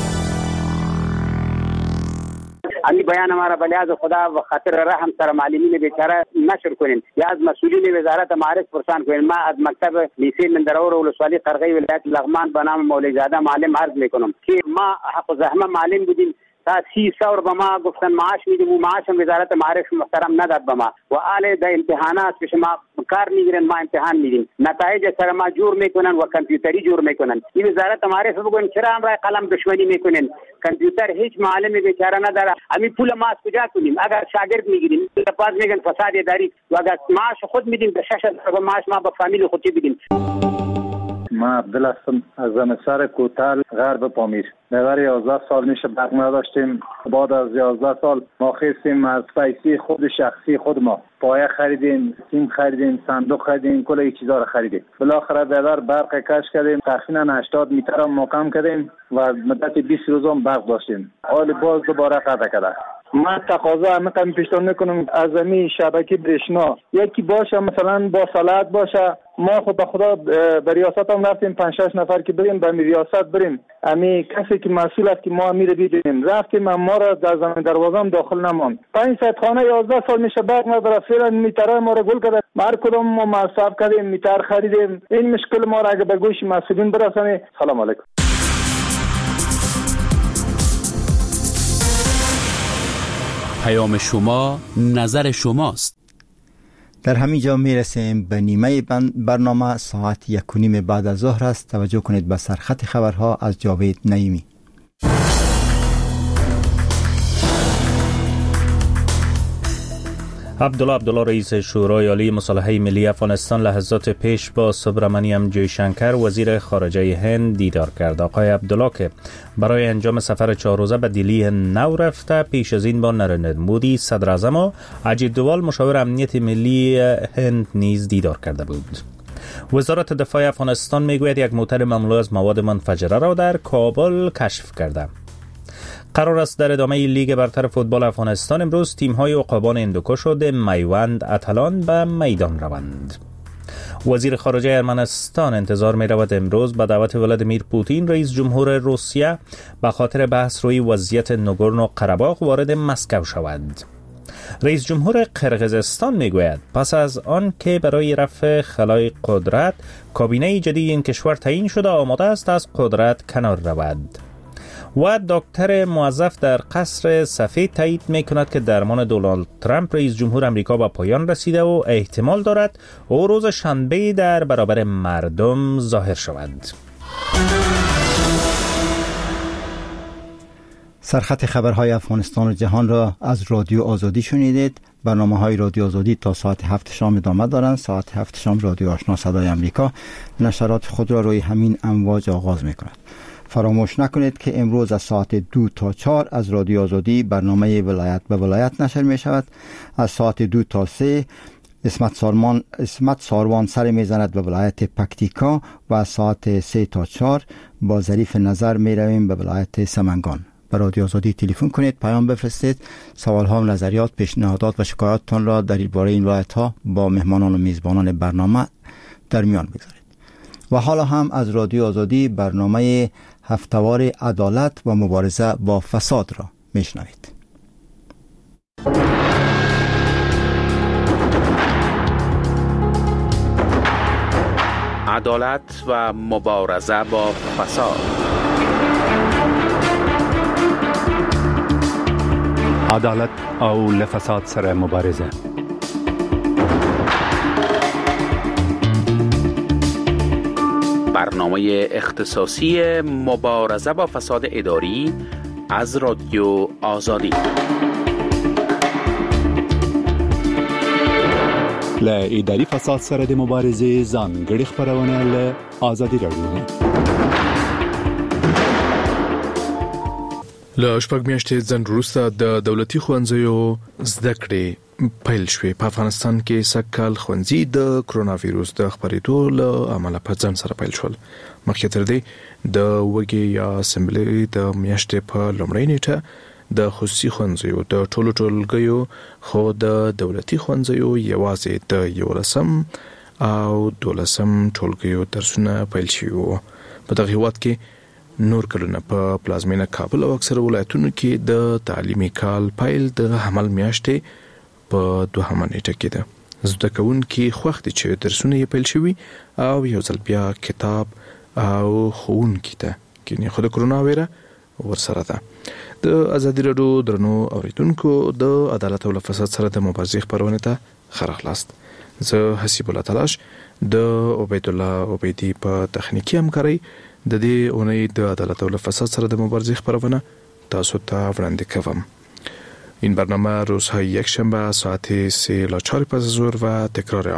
امی بیان ما را بلیاز خدا و خاطر رحم سر معلمین بیچاره نشر کنین یا از مسئولین وزارت معارف پرسان کنین. ما از مکتب لیسه مندرور و ولسوالی قرغی ولایت لغمان به نام مولوی زاده معلم عرض میکنم که ما حق و زحمه معلم بودیم تا 30 به ما گفتن معاش میدیم و معاش وزارت معارف محترم نداد به ما و آله د امتحانات پیش ما کار میگیرن، ما امتحان میدیم، نتایج سر ما جور میکنن و کامپیوتری جور میکنن. این وزارت معارف بگن چرا امرای قلم دشمنی میکنن؟ کامپیوتر هیچ معلم بیچاره نداره. امی پول ما از کجا کنیم؟ اگر شاگرد میگیریم باز میگن فساد اداری و اگر معاش خود میدیم به 6000 معاش ما به فامیل خودی بدیم. من عبدل هستم از زمستر کوتل غرب پامیر. نظر 11 سال میشه برق نداشتیم. بعد از 11 سال ما خواستیم از پیسه خود شخصی خود ما پایه خریدیم، سیم خریدیم، صندوق خریدیم، کل این چیزا رو خریدیم. بالاخره بیادر برق کش کردیم، تقریبا 80 متر هم مقام کردیم و مدت 20 روز هم برق داشتیم. حال باز دوباره قطع کرده. من تقاضا همین پیشنهاد میکنم از این شبکه برشنا یکی باشه، مثلا با صلاحیت باشه. ما خود به خدا به ریاست هم رفتیم 5-6 نفر که بریم به ریاست بریم، امی کسی که مسئول است که ما امیر ببینیم رفتیم، ما را در زمین دروازه هم داخل نماند. 500 خانه 11 سال میشه برق نداره، فعلا میتره ما را گل کرده. هر کدوم ما مصرف کردیم، میتر خریدیم. این مشکل ما را اگه به گوش مسئولین برسانه. سلام علیکم. پیام شما نظر شماست. در همین جا میرسیم به نیمه برنامه. ساعت 1:30 بعد از ظهر است. توجه کنید به سرخط خبرها از جاوید نعیمی. عبدالله رئیس شورای عالی مصالحه ملی افغانستان لحظات پیش با سبرامانیام جیشنکر وزیر خارجه هند دیدار کرد. آقای عبدالله که برای انجام سفر 4 روزه به دلی نو رفته، پیش از این با نریندر مودی صدر اعظم و اجیت دوال مشاور امنیت ملی هند نیز دیدار کرده بود. وزارت دفاع افغانستان میگوید یک موتر مملو از مواد منفجره را در کابل کشف کرده. قرار است در ادامه لیگ برتر فوتبال افغانستان امروز تیم‌های عقابان هندوکش و میوند اتلان به میدان روند. وزیر خارجه ارمنستان انتظار می رود امروز به دعوت ولادیمیر پوتین رئیس جمهور روسیه به خاطر بحث روی وضعیت نگورنو قره‌باغ وارد مسکو شود. رئیس جمهور قرقیزستان می گوید پس از آن که برای رفع خلای قدرت کابینه جدید این کشور تعیین شده آماده است از قدرت کنار رود. و دکتر موظف در قصر سفید تایید می کند که درمان دونالد ترامپ رئیس جمهور امریکا به پایان رسیده و احتمال دارد او روز شنبه در برابر مردم ظاهر شود. سرخط خبرهای افغانستان و جهان را از رادیو آزادی شنیدید. برنامه‌های رادیو آزادی تا ساعت 7 شام ادامه دارند. ساعت 7 شام رادیو آشنا صدای امریکا نشرات خود را روی همین امواج آغاز می‌کند. فراموش نکنید که امروز از ساعت 2 تا 4 از رادیو آزادی برنامه ولایت به ولایت نشر می شود. از ساعت 2 تا 3 اسمت ساروان سر می زند به ولایت پکتیکا و از ساعت 3 تا 4 با ظریف نظر می رویم به ولایت سمنگان. به رادیو آزادی تلفن کنید، پیام بفرستید، سوال ها و نظریات، پیشنهادات و شکایاتتان را در باره این ولایت ها با مهمانان و میزبانان برنامه در میان بگذارید. و حالا هم از رادیو آزادی برنامه هفته‌وار عدالت و مبارزه با فساد را میشنوید. عدالت و مبارزه با فساد. عدالت او لفساد سره مبارزه. برنامه اختصاصی مبارزه با فساد اداری از رادیو آزادی. ل اداري فساد سره د مبارزې ځانګړي خبرونه له آزادي راډیو. له شپږ میاشتې ځنډ وروسته د دولتي ښوونځیو زده کړې پیل شوې. په افغانستان کې سږکال ښوونځي د کرونا ویروس د خپرېدو له امله په ځنډ سره پیل شول. مخکې تر دې د وږي یا اسمبلي د میاشتې په لومړۍ نیټه د خصوصي ښوونځیو د ټولو ټولګیو خو د دولتي ښوونځیو یوازې د 11 او 12 ټولګیو درسونه پیل شوي وو. په دغه هیواد کې نور کلونه په پلازمینه کابل او اکثر ولایتونو کې د تعلیمي کال پیل د حمل میاشتې په 2 نیټه کې ده. زده کوونکي خوښ دي چې درسونه یې پیل شوي او یو ځل بیا کتاب او ښوونکي ته کینې خو د کرونا ویره ورسره ده. د ازادي راډیو درنو اوریدونکو د عدالت او فساد سره د مبارزې خبرونه ته خراخلاست. زه حسیب الله تلاش د عبید الله عبیدی په تخنیکی همکاري د دې اونۍ د عدالت او فساد سره د مبارزې خبرونه تاسو ته وړاندې کوم. این برنامه روزهای یک شنبه ساعت 3 تا 4 پس از ظهر و تکرار آن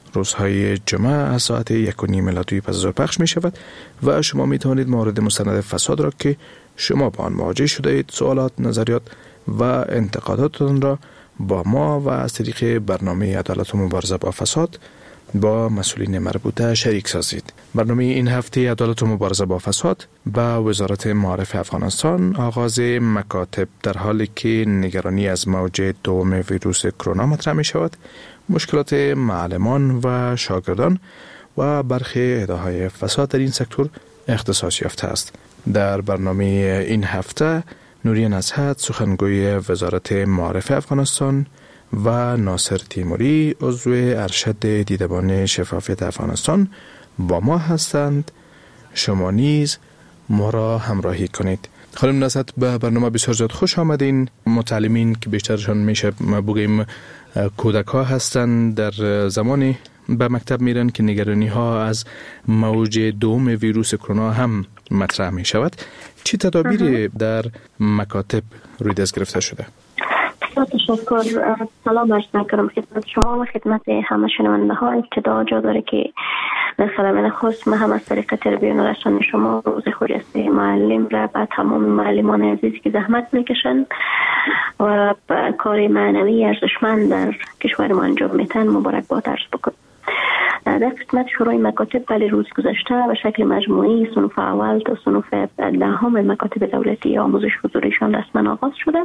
روزهای جمعه از ساعت 1:30 پس از ظهر پخش می شود و شما می توانید مورد مستند فساد را که شما با آن مواجه شده اید، سوالات، نظریات و انتقاداتتان را با ما و از طریق برنامه عدالت و مبارزه با فساد با مسئولین مربوطه شریک سازید. برنامه این هفته عدالت و مبارزه با فساد با وزارت معارف افغانستان آغاز مکاتب در حالی که نگرانی از موج دوم ویروس کرونا مطرح می شود، مشکلات معلمان و شاگردان و برخی ادعاهای فساد در این سکتور اختصاص یافته است. در برنامه این هفته نوری نصحت سخنگوی وزارت معارف افغانستان و ناصر تیموری عضو ارشد دیدبان شفافیت افغانستان با ما هستند. شما نیز ما را همراهی کنید. خانم نصحت، به برنامه بسیار زیاد خوش آمدین. متعلمین که بیشترشان میشه بگیم کودک ها هستند در زمانی به مکتب میرن که نگرانی ها از موج دوم ویروس کرونا هم مطرح می شود. چه تدابیری در مکاتب روی دست گرفته شده؟ تشکر. سلام عرض می‌کنم خدمت شما و خدمت همه شنونده ها. ابتدا جا داره که در سلام خاص من هم از طریق تلویزیون رسانه شما روز خجسته معلم را به تمام معلمان عزیز که زحمت میکشن و کار معنوی ارزشمند در کشور ما انجام میتن مبارکباد عرض بکنم. در قسمت شروع مکاتب بله روز گذشته به شکل مجموعی صنف اول تا صنف دهم مکاتب دولتی آموزش حضوریشان رسما آغاز شده.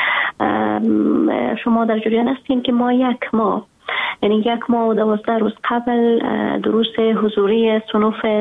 شما در جریان هستین که ما یک ماه و 12 روز قبل دروس حضوری صنف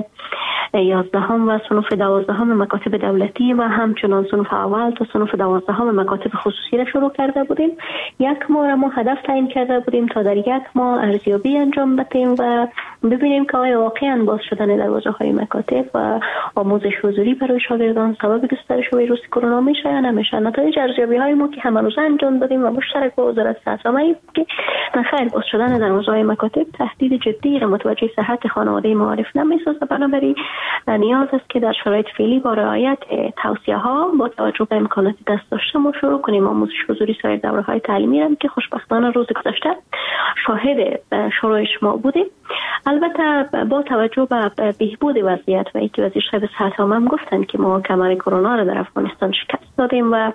11 و صنف 12 مکاتب دولتی و همچنان صنف اول تا صنف 12 مکاتب خصوصی را شروع کرده بودیم. یک ماه را ما هدف تعیین کرده بودیم تا در یک ماه ارزیابی انجام بدیم و ببینیم که آیا واقعا باز شدن دروازه‌های مکاتب و آموزش حضوری برای شاگردان سبب گسترش ویروس کرونا میشه یا نمیشه. نتایج ارزیابی‌های ما که همه روزه انجام دادیم و مشترک با وزارت صحت عامه که خیر باز شدن دروازه‌های مکاتب تهدید جدی را متوجه صحت خانواده معارف نمی‌سازه. بنابراین نیاز است که در شرایط فعلی با رعایت توصیه‌ها با توجه به امکانات دست داشته ما شروع کنیم آموزش حضوری سایر دوره‌های تعلیمی را که خوشبختانه روز گذشته شاهد شروعش ما بودیم. البته با توجه به بهبود وضعیت و اینکه وزیر صاحب صحت عامه هم گفتن که ما کمر کرونا را در افغانستان شکست دادیم و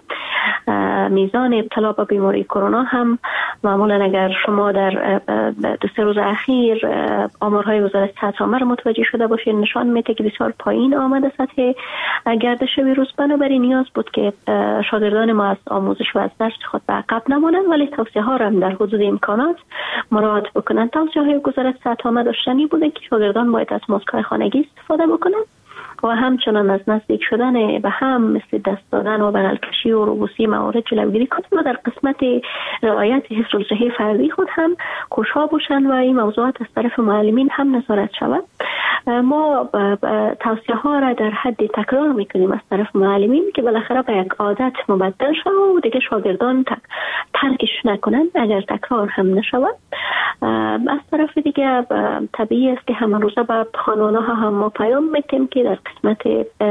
میزان ابتلا به بیماری کرونا هم معمولا اگر شما در 2-3 روز اخیر آمارهای وزارت صحت عامه را متوجه شده باشید نشان میده که بسیار پایین آمده سطح گردش ویروس. بنابراین نیاز بود که شاگردان ما از آموزش و از درس خود به عقب نمانند ولی توصیه ها را هم در حدود امکانات مراعات بکنند. توصیه های وزارت صحت عامه داشتنی بوده که شاگردان باید از ماسک‌های خانگی استفاده بکنند و همچنان از نزدیک شدن به هم مثل دست دادن و بغل‌کشی و روبوسی موارد جلوگیری کنند و در قسمت رعایت حفظ الصحه فردی خود هم کوشا باشند و این موضوعات از طرف معلمین هم نظارت شود. ما توصیه ها را در حد تکرار میکنیم از طرف معلمین که بالاخره به یک عادت مبدل شود و دیگه شاگردان ترکش نکنند اگر تکرار هم نشود. از طرف دیگه طبیعی است که همه روزه به خانواده ها هم ما پیام میدیم که در قسمت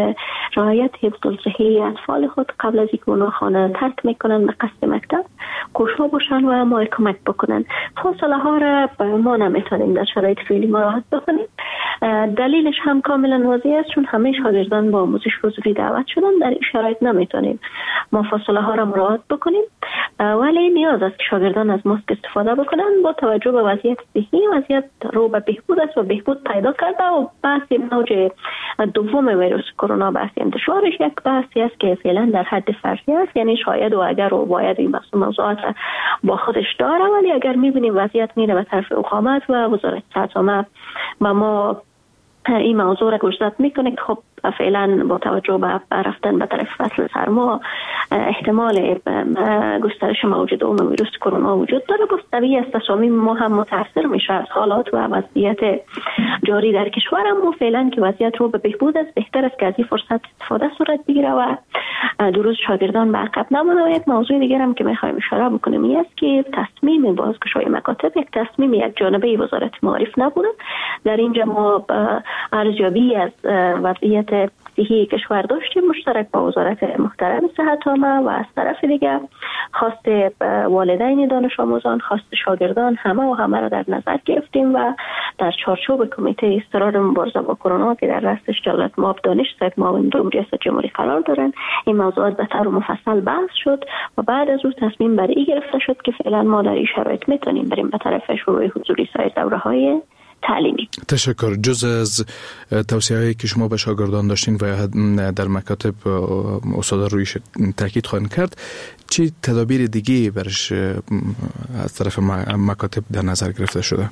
رعایت حفظ الصحه اطفال خود قبل از اینکه اونا خانه ترک میکنن به قصد مکتب کوشا باشن و ما کمک بکنن. فاصله ها را ما نمیتونیم در شرایط فعلی مراعات بکنیم. دلیلش هم کاملا واضح است چون همه شاگردان با آموزش حضوری دعوت شدن. در این شرایط نمیتونیم ما فاصله ها را مراعات بکنیم ولی نیاز است که شاگردان از ماسک استفاده بکنن. با توجه به وضعیت صحی وضعیت رو به بهبود است و بهبود پیدا کرده و بحث موج دوم ویروس کرونا بحث انتشارش یک بحثی است که فعلا در حد فرضی است، یعنی شاید و اگر و باید این موضوعات با خودش داره ولی اگر میبینیم وضعیت میره به طرف اقامت و وزارت صحت عامه ما این موضوع را گوشزد میکنه که خب فعلا با توجه به رفتن به طرف فصل سرما احتمال گسترش موج دوم ویروس کرونا وجود داره. با طبیعی است تصامیم ما هم متاثر میشه از حالات و وضعیت جاری در کشور. اما فعلا که وضعیت رو به بهبود است بهتر است که از این فرصت استفاده صورت بگیره و درست شاگردان به عقب نمونه. و یک موضوع دیگر هم که میخوایم اشاره بکنیم این است که تصمیم بازگشایی مکاتب یک تصمیم یک جانبه وزارت معارف نبوده. در اینجا ما ارزیابی از وضعیت صحی کشور داشتیم مشترک با وزارت محترم صحت عامه و از طرف دیگه خواست والدین دانش آموزان، خواست شاگردان همه را در نظر گرفتیم و در چارچوب کمیته اضطرار مبارزه با کرونا که در رأسش دولت مآب دانش صاحب معاون دوم ریاست جمهوری قرار دارند، این موضوعات به طور مفصل بحث شد و بعد از اون تصمیم بر این گرفته شد که فعلا ما در این شرایط میتونیم بریم به طرف شروع حضوری سایر دوره‌های تعلیمی. تشکر. جز از توصیه‌هایی که شما به شاگردان داشتین و در مکاتب استادا رویش تاکید خواهند کرد، چی تدابیر دیگه برش از طرف مکاتب در نظر گرفته شده؟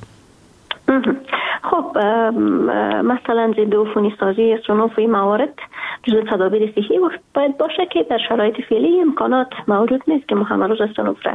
خب مثلا ضد عفونی سازی صنوف این موارد جز تدابیر صحی باید باشه که در شرایط فعلی امکانات موجود نیست که ما همه روز صنوف را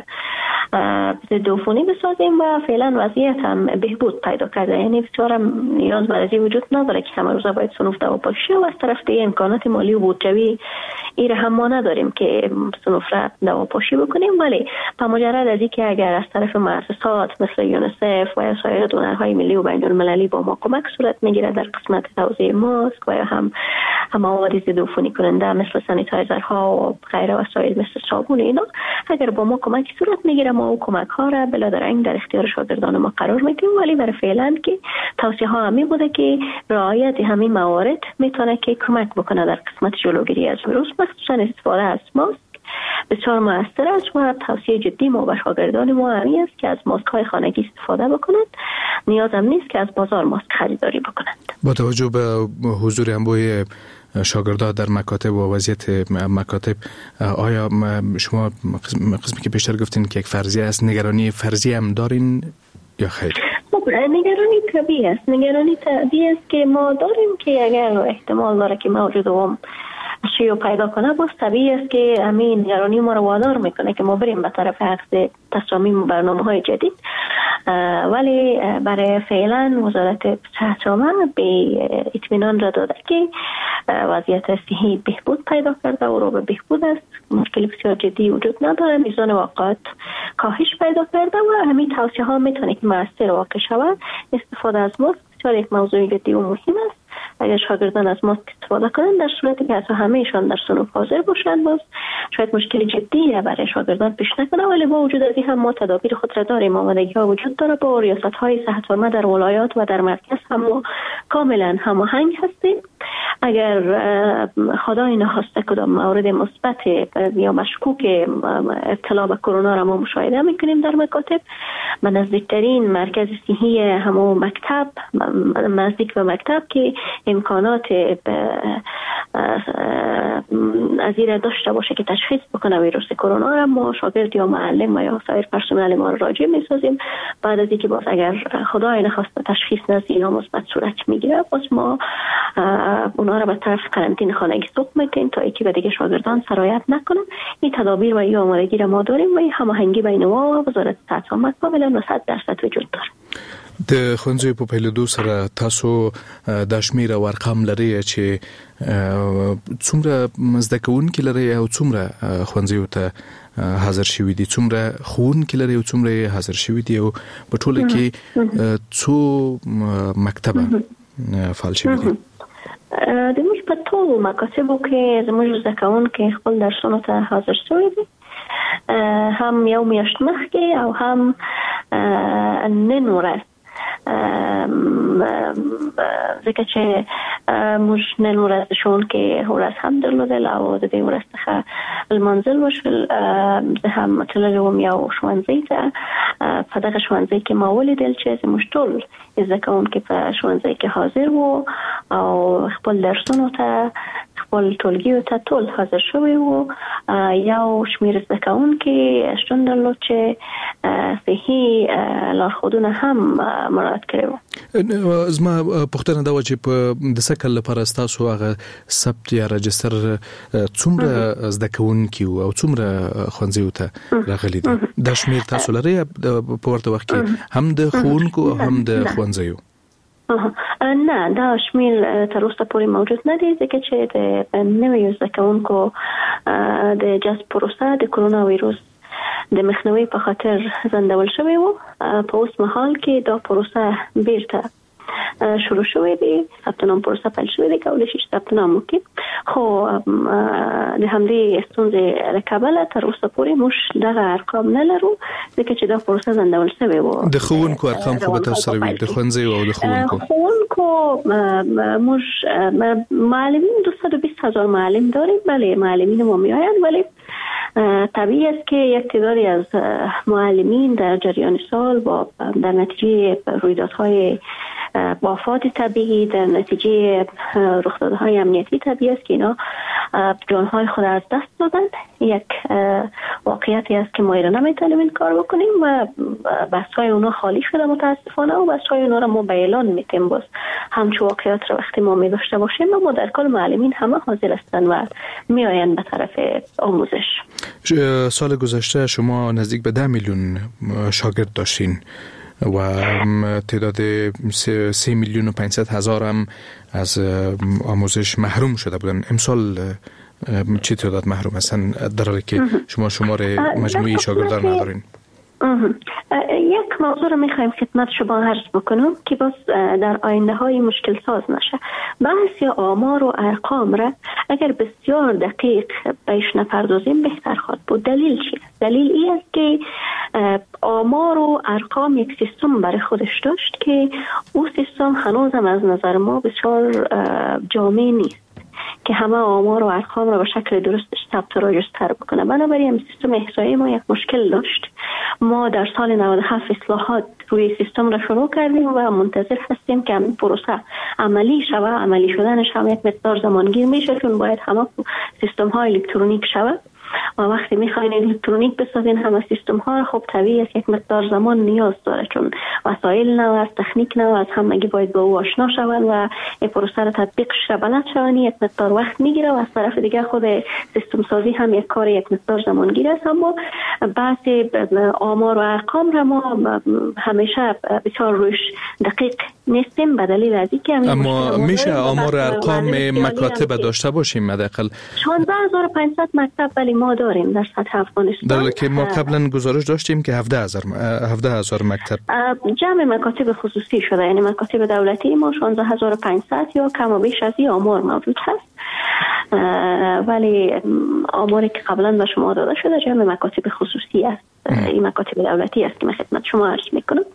ضد عفونی بسازیم و فعلا وضعیت هم بهبود پیدا کرده، یعنی بسیار نیاز به ازی وجود نداره که همه روز باید صنوف دوا باشه و از طرف دیگه امکانات مالی و بودجوی این را هم ما نداریم که صنوف را دوا پاشی بکنیم. ولی با مجرد از اینکه اگر از طرف مؤسسات مثل یونیسف و یا سایر دونرهای ملی و بین المللی با ما کمک صورت میگیره در قسمت توزیع ماسک و یا هم مواد ضد عفونی کننده مثل سانیتایزرها و غیره وسایل مثل صابون، اینا اگر با ما کمک صورت میگیره ما او کمک ها را بلادرنگ در اختیار شاگردان ما قرار میدیم. ولی برای فعلا که توصیه ها همین بوده که رعایت همین موارد میتونه که کمک بکنه در قسمت جلوگیری از ویروس، مخصوصا استفاده از ماسک بسیار موثر است و توصیه جدی ما به شاگردان ما همین است که از ماسک های خانگی استفاده بکنند، نیاز هم نیست که از بازار ماسک خریداری بکنند. با توجه به حضور انبوه شاگردان در مکاتب و وضعیت مکاتب، آیا شما قسمی که پیشتر گفتین که یک فرضیه است، نگرانی فرضی هم دارین یا خیر؟ نگرانی طبیعی است. نگرانی طبیعی است که ما داریم که اگر احتمال داره که موجود هم شیوع پیدا کنه، باز طبیعی است که همین نگرانی ما رو وادار میکنه که ما بریم به طرف عقد تصامیم و برنامه‌های جدید. ولی برای فعلا وزارت صحت عامه به اطمینان را داده که وضعیت صحی بهبود پیدا کرده و رو به بهبود است، مشکل بسیار جدی وجود نداره، میزان واقعات کاهش پیدا کرده و همین توصیه ها میتونه که موثر واقع شود. استفاده از ماسک بسیار یک موضوع جدی و مهم است. اگر شاگردان از ماسک استفاده کنند در صورتی که همه‌شان در صنوف حاضر باشند، باز شاید مشکل جدی برای شاگردان پیش نکنه. ولی با وجود از این هم ما تدابیر خود را داریم، آمادگی ها وجود داره، با ریاست‌های صحت عامه در ولایات و در مرکز هم ما کاملا هماهنگ هستیم. اگر خدای نخواسته کدام مورد مثبت یا مشکوک ابتلا به کرونا را ما مشاهده میکنیم در مکاتب، من نزدیکترین مرکز صحی همو مکتب نزدیک به مکتب که امکانات از این داشته باشه که تشخیص بکنه ویروس کرونا را، ما شاگرد یا معلم و یا سایر پرسنل ما راجع میسازیم. بعد از اینکه باز اگر خدای نخواسته تشخیص نزد اینا مثبت صورت میگیره، باز ما اونا را به طرف قرنطینه خانگی سوق میکنیم تا اینکه دیگه شاگردان سرایت نکنن. این تدابیر و این آمادگی را ما داریم و این هماهنگی بین ما و وزارت صحت عامه کاملا 100% وجود داره. د ښوونځیو په پیلېدو سره تاسو د شمېر او ارقام لرئ چې څومره زده کوونکي لرئ او څومره ښوونځیو ته حاضر شوي دي، څومره ښوونکي لرئ او څومره حاضر شوي دي، او په ټوله کې څو مکتبه فعال شوي دي؟ زموږ په ټولو مکاتبو کې زموږ زده کوونکي خپل درسونو ته حاضر شوي دي، هم یو میاشت مخکې او هم نن ورځ، ځکه چې موږ نن ورځ ښوونکي ورځ هم درلودل او د دې ورځ څخه لمانځل وشول. زه هم تللی وم یو ښوونځي ته، په دغه ښوونځي کې ما ولیدل چې زموږ ټول زده کوونکي په ښوونځي کې حاضر وو او خپل درسونو ته خپل ټولګیو ته ټول حاضر شوي وو. یو شمېر زده کوونکي شتون درلود چې صحي لارښودونه هم مراعات کړي وو. زما پوښتنه دا و چې په د سکل لپاره ستاسو هغه ثبت یا رجستر څومره زده کوونکي او څومره ښوونځیو ته راغلي دي؟ دا شمېر تاسو لرئ په ورته وخت کې هم د ښوونکو او هم د ښوونځیو؟ نه، دا شمیل تر اوسه پورې موجود نه دی، ځکه چې د نویو زده کوونکو د جذب پروسه د کرونا ویروس د مخنیوي په خاطر ځنډول شوی و. په اوس مهال کې دا پروسه بیرته شروع شده، ثبت نام پروسه پیل شده که اولش ثبت نام ممکن. خو د همدې ستونزې لکبله تر اوسه پورې موږ دغه ارقام نه لرو، ځکه چې دا پروسه ځندول شوې و. د ښوونکو ارقام خو به تاسو سره وي، د ښوونځیو او د ښوونکو موږ معلمین 220,000 معلم داریم. بله معلمین ما میآیند، ولی طبیعی است که یک تعدادی از معلمین در جریان سال با در نتیجه رویدادهای آفات طبیعی، در نتیجه رخدادهای امنیتی طبیعی است که اینا جانهای خود از دست دادن. یک واقعیتی است که ما ایران نمیتونیم این کار بکنیم و بس‌های اونا خالی شده متاسفانه، و بس‌های اونا را ما به اعلان میتیم. باز همچون واقعیت را وقتی ما میداشته باشیم و ما در کل معلمین همه حاضر هستند و میآیند به طرف آموزش. سال گذشته شما نزدیک به 10 میلیون شاگرد داشتین و تعداد 3,500,000 هم از آموزش محروم شده بودن. امسال چه تعداد محروم هستن در حالی که شما شمار مجموعی شاگردان ندارین؟ یک موضوع رو میخوایم خدمت شما عرض بکنم که باز در آینده های مشکل ساز نشه. بحث آمار و ارقام را اگر بسیار دقیق بهش نپردازیم بهتر خواهد بود. دلیل چیه؟ دلیل این است که آمار و ارقام یک سیستم برای خودش داشت که او سیستم هنوزم از نظر ما بسیار جامع نیست که همه آمار و ارقام را به شکل درستش ثبت و راجستر بکنه. بنابراین سیستم احصایی ما یک مشکل داشت. ما در سال 97 اصلاحات روی سیستم را شروع کردیم و منتظر هستیم که این پروسه عملی شود. عملی شدنش هم یک مقدار زمانگیر میشه، چون باید همه سیستم های الکترونیک شود و وقتی میخواین الکترونیک بسازین همه سیستم ها، خب طبیعی است یک مقدار زمان نیاز داره، چون وسایل نو است، تکنیک نو است، همگی باید با او آشنا شوند و این پروسه را تطبیقش را بلد شوند. یک مقدار وقت میگیره و از طرف دیگه خود سیستم سازی هم یک کار یک مقدار زمانگیر است. اما بحث آمار و ارقام را ما همیشه بسیار روش دقیق نیستیم به دلیل از اینکه اما میشه آمار ارقام مکاتب داشته باشیم. حداقل 16500 مکتب ولی ما داریم در سطح افغانستان، در حالی که ما قبلا گزارش داشتیم که 17000 مکتب جمع مکاتب خصوصی شده، یعنی مکاتب دولتی ما 16500 یا کم و بیش از این آمار موجود هست، ولی آماری که قبلا به شما داده شده جمع مکاتب خصوصی است. این مکاتب دولتی است که من خدمت شما عرض میکنم.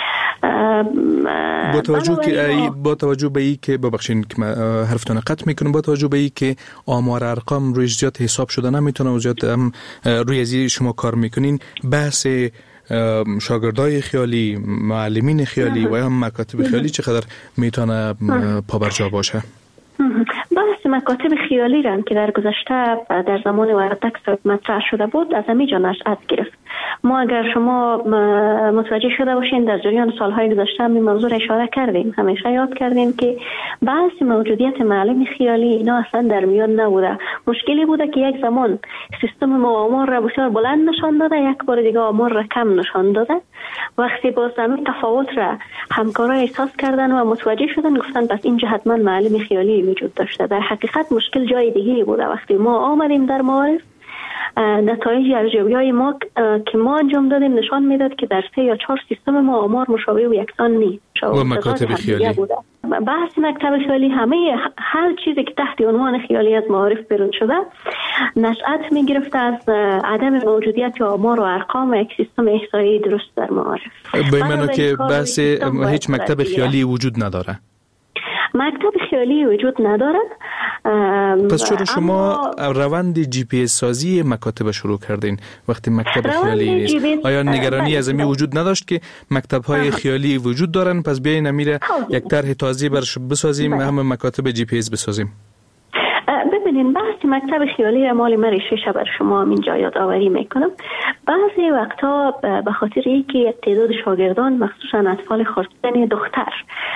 با توجه به ای که ببخشید که حرفتون قطع میکنم، با توجه به ای که آمار ارقام روی زیاد حساب شده نمیتونه و زیاد هم روی ازی شما کار میکنین، بحث شاگردای خیالی، معلمین خیالی و هم مکاتب خیالی چقدر میتونه پابرجا باشه؟ بحث مکاتب خیالی رن که در گذشته در زمان وردک مطرح شده بود از همینجا نشأت گرفت. ما اگر شما متوجه شده باشین در جریان سالهای گذشته این موضوع اشاره کردیم، همیشه یاد کردیم که بحث موجودیت معلم خیالی اینا اصلا در میان نبوده. مشکلی بوده که یک زمان سیستم ما آمار را بسیار بلند نشان داده، یک بار دیگه آمار را کم نشان داده. وقتی باز همین تفاوت را همکارا احساس کردن و متوجه شدن گفتن پس اینجا حتما معلم خیالی وجود داشته. در حقیقت مشکل جای دیگه بوده. وقتی ما آمدیم در معارف نتایج ارزیابی‌های ما که ما انجام دادیم نشان میداد که در 3 یا 4 سیستم ما آمار مشابه و یکسان نیست. و مکاتب خیالی بحث مکتب خیالی هر چیزی که تحت عنوان خیالی از معارف بیرون شده نشأت میگرفته از عدم موجودیت آمار و ارقام و یک سیستم احصایی درست در معارف. به معنی که بحث هیچ مکتب خیالی وجود نداره. مکتب خیالی وجود نداره. پس چرا شما روند جی پی اس سازی مکاتب شروع کردین وقتی مکتب خیالی نیست؟ آیا نگرانی از این وجود نداشت که مکتب های خیالی وجود دارن پس بیاین امیره یک طرح تازه برش بسازیم همه مکاتب جی پی اس بسازیم؟ ببینین بحث مکتب خیالی را مال من ریشه بر شما اینجا یادآوری میکنم. بعضی وقتا به خاطر اینکه یک تعداد شاگردان مخصوصا اطفال خردسن دختر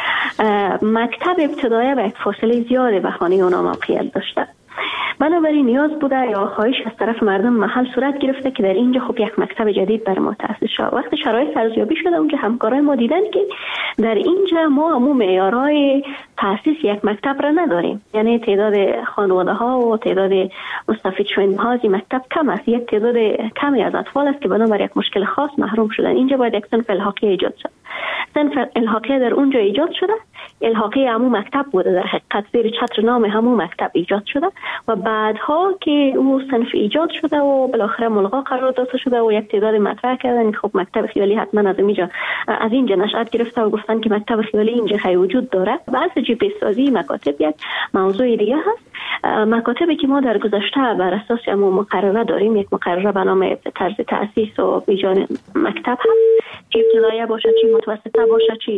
مکتب ابتدایی به یک فاصله زیاد به خانه اونا موقعیت داشته، بنابراین نیاز بوده یا خواهش از طرف مردم محل صورت گرفته که در اینجا خب یک مکتب جدید بر ما تأسیس شد. وقتی شرایط ارزیابی شده اونجا همکارای ما دیدن که در اینجا ما همون معیارهای تأسیس یک مکتب را نداریم، یعنی تعداد خانواده ها و تعداد مستفید شدنها از مکتب کم است، یک تعداد کمی از اطفال است که بنابراین یک مشکل خاص محروم شدن. اینجا باید یک صنف الحاقی ایجاد شد. صنف الحاقی در اونجا ایجاد شده الحاقی همون مکتب بوده، در حقیقت زیر چتر نام همون مکتب ایجاد شده و بعدها که او صنف ایجاد شده و بالاخره ملغا قرار داده شده و یک تعداد مطرح کردن خب مکتب خیالی حتما از اینجا نشأت گرفته و گفتن که مکتب خیالی اینجا خیلی وجود داره. بحث جی پی سازی مکاتب یک موضوع دیگه هست. مکاتبی که ما در گذشته بر اساس همون مقرره داریم، یک مقرره به نام طرز تأسیس و بیجان مکتب هست، چی ابتدایی باشه، چی متوسطه باشه، چی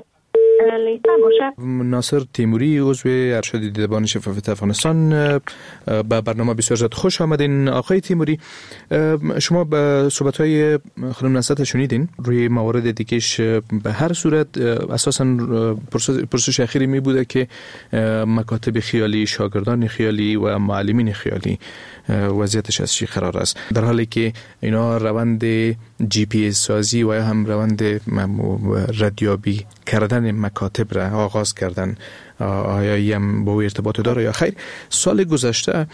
لیسه باشه. ناصر تیموری عضو ارشد دیدبان شفافیت افغانستان به برنامه بسیار زیاد خوش آمدین. آقای تیموری، شما به صحبت‌های خانم نصرت شنیدین روی موارد دیگهش. به هر صورت اساساً پرسش اخیری می بوده که مکاتب خیالی، شاگردان خیالی و معلمین خیالی وضعیتش از چی قرار است، در حالی که اینا روند جی پی سازی و یا هم روند ردیابی کردن مکاتب را آغاز کردن. آیا هم با ارتباط داره یا خیر؟ سال گذشته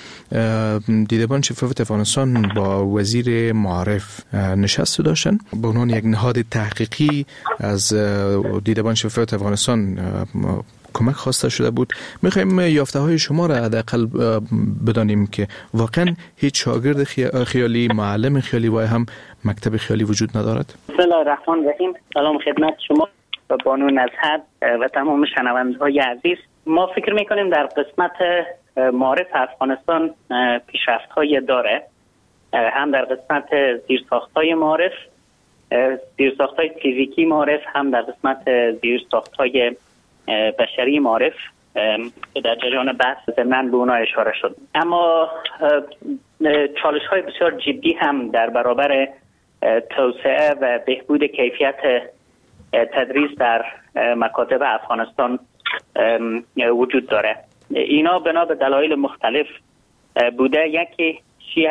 دیدبان شفافیت افغانستان با وزیر معارف نشست داشتن به عنوان یک نهاد تحقیقی. از دیدبان شفافیت افغانستان کمک خواسته شده بود. میخوایم یافته های شما را حداقل بدانیم که واقعا هیچ شاگرد خیالی، معلم خیالی و هم مکتب خیالی وجود ندارد؟ بسم الله الرحمن الرحیم. سلام خدمت شما و بانو نزهت و تمام شنونده‌های عزیز. ما فکر میکنیم در قسمت معارف افغانستان پیشرفت‌های داره، هم در قسمت زیرساخت‌های معارف، زیرساخت‌های فیزیکی معارف، هم در قسمت زیرساخت‌های بشری معارف که در جریان بحث ضمن به اونها اشاره شد. اما چالش‌های بسیار جدی هم در برابر توسعه و بهبود کیفیت تدریس در مکاتب افغانستان وجود داره. اینا بنا به دلایل مختلف بوده. یکی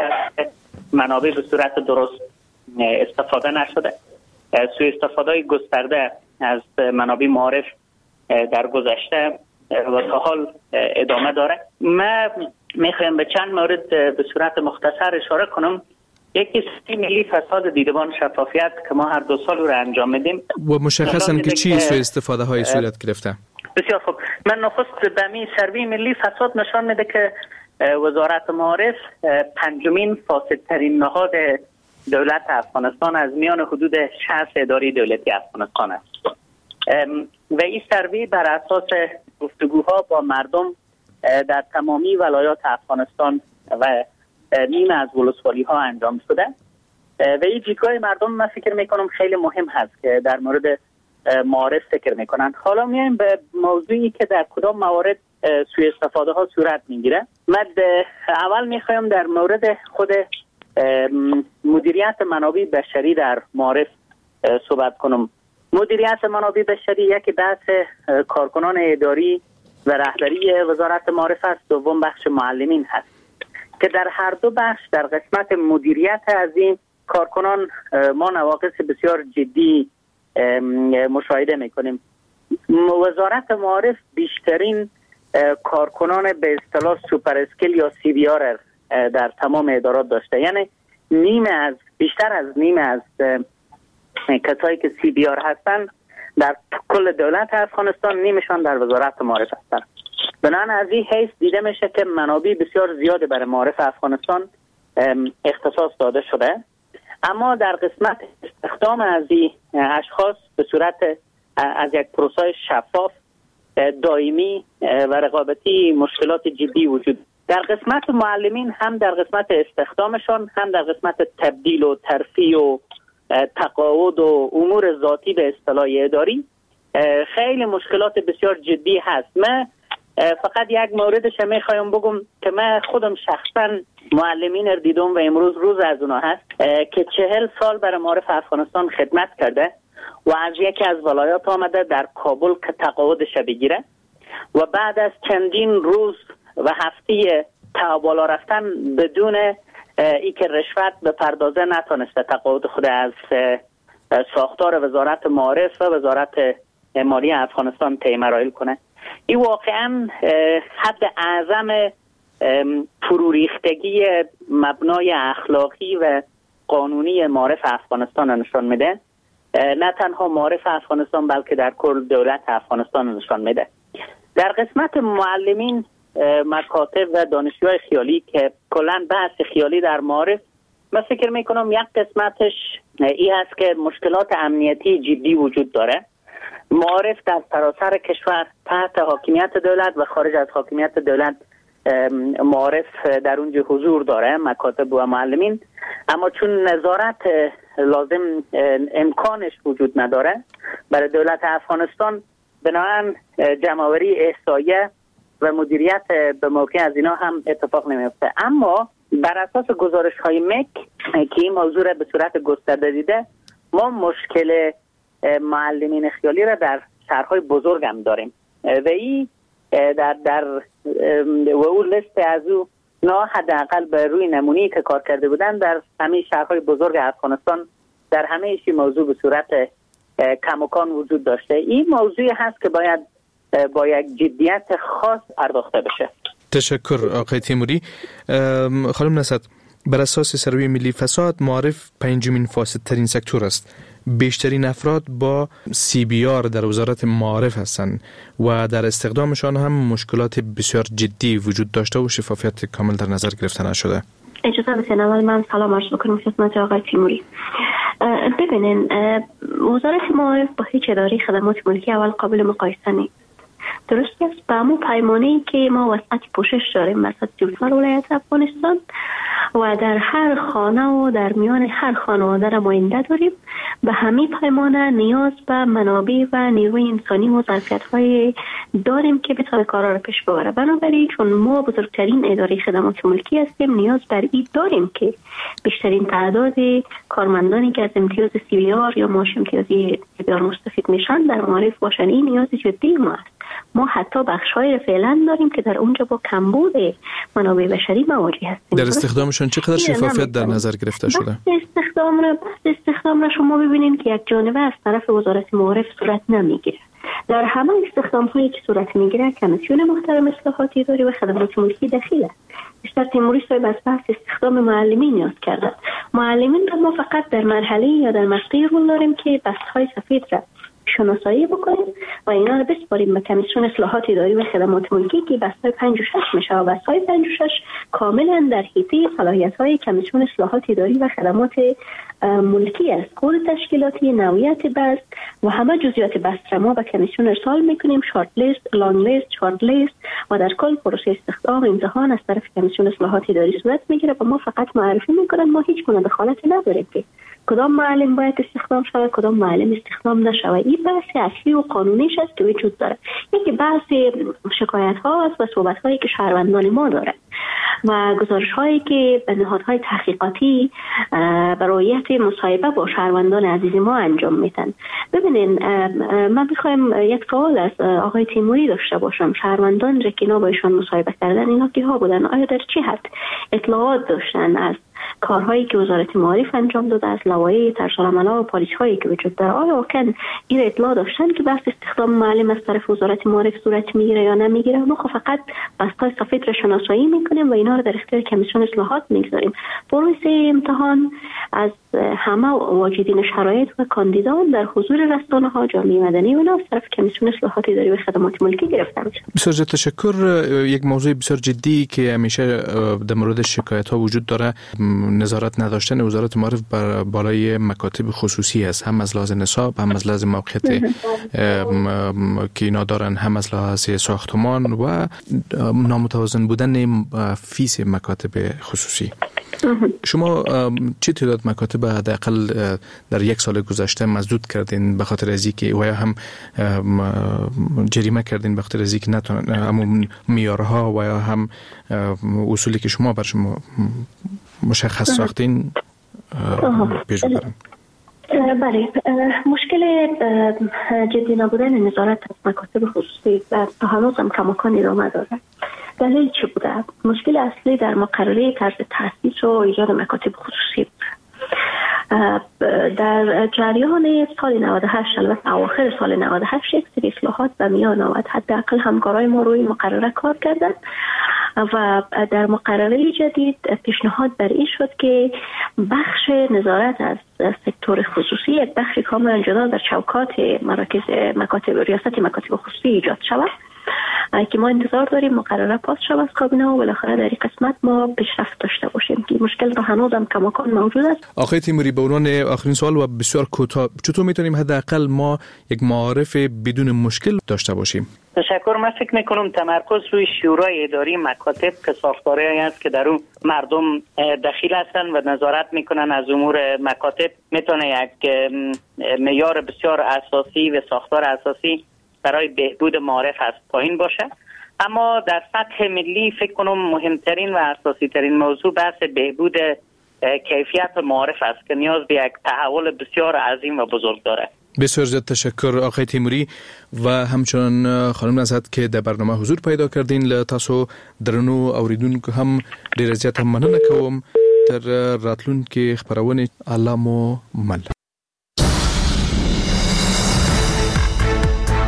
منابع به صورت درست استفاده نشده، سوء استفاده گسترده از منابع معارف در گذشته و تا حال ادامه داره. من میخوایم به چند مورد به صورت مختصر اشاره کنم. یکی ملی فساد دیدبان شفافیت که ما هر 2 سال رو انجام میدیم و مشخصاً که چی سوء استفاده های صورت گرفته. بسیار خوب. من نخست به می سروی ملی فساد نشان میده که وزارت معارف 5مین فاسدترین نهاد دولت افغانستان از میان حدود 60 اداره دولتی افغانستان است و این سروی بر اساس گفتگوها با مردم در تمامی ولایات افغانستان و نیمه از ولسوالی ها انجام شده و این دیدگاه مردم من فکر میکنم خیلی مهم هست که در مورد معارف فکر میکنند. حالا میایم به موضوعی که در کدام موارد سوء استفاده ها صورت میگیره. من اول میخوایم در مورد خود مدیریت منابع بشری در معارف صحبت کنم. مدیریت منابع بشری یکی بحث کارکنان اداری و رهبری وزارت معارف است، دوم بخش معلمین هست که در هر دو بخش در قسمت مدیریت از این کارکنان ما نواقص بسیار جدی مشاهده میکنیم. وزارت معارف بیشترین کارکنان به اصطلاح سوپر اسکیل یا سی بی آر در تمام ادارات داشته، یعنی بیشتر از نیمه از کسایی که سی بی آر هستن در کل دولت افغانستان نیمشان در وزارت معارف هستن. بنابراین از این حیث دیده میشه که منابع بسیار زیاده برای معارف افغانستان اختصاص داده شده. اما در قسمت استخدام از این اشخاص به صورت از یک پروسه شفاف دائمی و رقابتی مشکلات جدی وجود. در قسمت معلمین هم در قسمت استخدامشان، هم در قسمت تبدیل و ترفیع و تقاعد و امور ذاتی به اصطلاح اداری خیلی مشکلات بسیار جدی هست. من فقط یک موردش میخوایم بگم که من خودم شخصا معلمین دیدم و امروز روز از اونا هست که 40 سال برای معارف افغانستان خدمت کرده و از یکی از ولایات آمده در کابل که تقاعدش بگیره و بعد از چندین روز و هفته تا بالا رفتن بدون ای که رشوت به پردازه نتونسته تقاعد خود از ساختار وزارت معارف و وزارت مالی افغانستان طی مراحل کنه. این واقعا حد اعظم فروریختگی مبنای اخلاقی و قانونی معارف افغانستان نشان میده نه تنها معارف افغانستان بلکه در کل دولت افغانستان نشان میده. در قسمت معلمین، مکاتب و دانشجوهای خیالی که کلا بحث خیالی در معارف، من فکر میکنم یک قسمتش این هست که مشکلات امنیتی جدی وجود داره. معارف در سراسر کشور تحت حاکمیت دولت و خارج از حاکمیت دولت معارف در اونجا حضور داره، مکاتب و معلمین، اما چون نظارت لازم امکانش وجود نداره برای دولت افغانستان، بنابراین جمع‌آوری احصایه و مدیریت به موقع از اینا هم اتفاق نمیفته. اما بر اساس گزارش‌های مک که این موضوع را به صورت گسترده دیده، ما مشکل معلمین خیالی را در شهرهای بزرگ هم داریم و این در و اون لیست از او نه حداقل به روی نمونه‌ای که کار کرده بودن در همه شهرهای بزرگ افغانستان در همه ایشی موضوع به صورت کماکان وجود داشته. این موضوعی هست که باید با یک جدیت خاص پرداخته بشه. تشکر آقای تیموری. خانم نصرت، بر اساس سروی ملی فساد معارف پنجمین فاسدترین سکتور است. بیشترین افراد با CBR در وزارت معارف هستند و در استخدامشان هم مشکلات بسیار جدی وجود داشته و شفافیت کامل در نظر گرفته نشده. اجازه بدین اول من سلام عرض بکنم خدمت آقای تیموری. ببینین، وزارت معارف با هیچ اداره خدمات ملکی اول قابل مقایسه نیست. درست است، به همون پیمانه‌ای که ما وسط پوشش داریم وسط 34 ولایت افغانستان و در هر خانه و در میان هر خانواده نماینده داریم، به همین پیمانه نیاز به منابع و نیروی انسانی و ظرفیت‌های داریم که بتونه کارا رو پیش ببره. بنابراین چون ما بزرگترین اداره خدمات ملکی هستیم، نیاز بر این داریم که بیشترین تعداد کارمندانی که از امتیاز CBR یا معاش امتیازی CBR مستفید میشن در معارف باشن. این نیاز جدی ما است. ما حتی بخش‌های فعلا داریم که در اونجا با کمبود منابع بشری مواجه هستیم. در استخدامشون چقدر شفافیت در نظر گرفته شده؟ استخدام را شما ببینید که یک جانبه از طرف وزارت معارف صورت نمیگیره. در همه استخدام‌هایی که صورت میگیره کمیسیون محترم اصلاحاتی اداری و خدمات ملکی دخیل است. بیشتر تیموری صاحب از بحث استخدام معلمین یاد کردن. معلمین را ما فقط در مرحله یا در مقطعی رول داریم که بست‌های سفید را شناسایی بکنیم و اینا رو بسپاریم به کمیسیون اصلاحات اداری و خدمات ملکی که بستای 5 و 6 میشه و بستای 5 و 6 کاملا در حیطه صلاحیت‌های کمیسیون اصلاحات اداری و خدمات ملکی است. کد تشکیلاتی، نوعیت بست و همه جزئیات بست را ما به کمیسیون ارسال میکنیم، شارت لیست، لانگ لیست، شارت لیست و در کل پروسه استخدام امتحان از طرف کمیسیون اصلاحات اداری صورت میگیره و ما فقط معرفی میکنن. ما هیچ گونه دخالت نداریم که کدام معلم باید استخدام شود، کدام معلم استخدام نشود. این بحث اصلی و قانونیش است که وجود داره. یکی بحث شکایت ها است و صحبت هایی که شهروندان ما دارند و گزارش هایی که به نهادهای تحقیقاتی برایت مصاحبه با شهروندان عزیز ما انجام میدن. ببینین، من میخوایم یک سوال از آقای تیموری داشته باشم. شهروندان که اینا با ایشان مصاحبه کردن، اینا کیها بودن؟ آیا در چه حد اطلاعات داشتن از کارهایی که وزارت معارف انجام داده، از لوایح طرزالعمل‌ها و پالیسی‌هایی که وجود داره؟ آیا واقعا این اطلاع داشتن که بحث استخدام معلم از طرف وزارت معارف صورت میگیره یا نمیگیره؟ ما فقط بستای سفید را شناسایی میکنیم و اینا رو در اختیار کمیسیون اصلاحات میگذاریم. پروسه امتحان از همه واجدین شرایط و کاندیدان در حضور رسانه‌ها، جامعه مدنی و از طرف کمیسیون اصلاحات اداری و خدمات ملکی گرفته میشه. بسیار تشکر. یک موضوع بسیار جدی که همیشه در مورد شکایت‌ها وجود داره، نظارت نداشتن وزارت معارف بر بالای مکاتب خصوصی است، هم از لحاظ نصاب، هم از لحاظ موقعیت که اینا دارن، هم از لحاظ ساختمان و نامتوازن بودن فیس مکاتب خصوصی. شما چه تعداد مکاتب حداقل در یک سال گذشته مسدود کردین به خاطر از اینکه و یا هم جریمه کردین به خاطر از اینکه نتونن همون معیارها و یا هم اصولی که شما بر شما مشخص ساختین پیش ببرن؟ بله، مشکل جدی نبودن نظارت از مکاتب خصوصی تا هنوز هم کماکان ادامه داره. دلیل چی بوده؟ مشکل اصلی در مقرره طرز تأسیس و ایجاد مکاتب خصوصی بود. در جریان سال 98 البته اواخر سال 98 یک سری اصلاحات به میان آمد. حداقل همکارای ما روی مقرره کار کردن و در مقرره جدید پیشنهاد بر این شد که بخش نظارت از سکتور خصوصی یک بخش کاملا جدا در چوکات مکاتب ریاست مکاتب خصوصی ایجاد شود که ما انتظار داریم مقرره پاس شود از کابینه و بالاخره در این قسمت ما پیشرفت داشته باشیم که مشکل رو هنوز هم کماکان موجود است. آقای تیموری، به عنوان آخرین سوال و بسیار کوتاه، چطور میتونیم حداقل ما یک معارف بدون مشکل داشته باشیم؟ تشکر. من فکر میکنم تمرکز روی شورای اداری مکاتب که ساختاری است که در اون مردم دخیل هستند و نظارت میکنن از امور مکاتب میتونه یک معیار بسیار اساسی و ساختار اساسی برای بهبود معارف از پایین باشه. اما در سطح ملی فکر کنم مهمترین و اساسی ترین موضوع بحث بهبود کیفیت معارف است که نیاز به یک تحول بسیار عظیم و بزرگ داره. بسیار زیاد تشکر آقای تیموری و همچنان خانم نزهت که در برنامه حضور پیدا کردین. له تاسو درنو اوریدونکو هم ډیر زیات مننه کوم. تر راتلونکي خبرونه الله مو مل.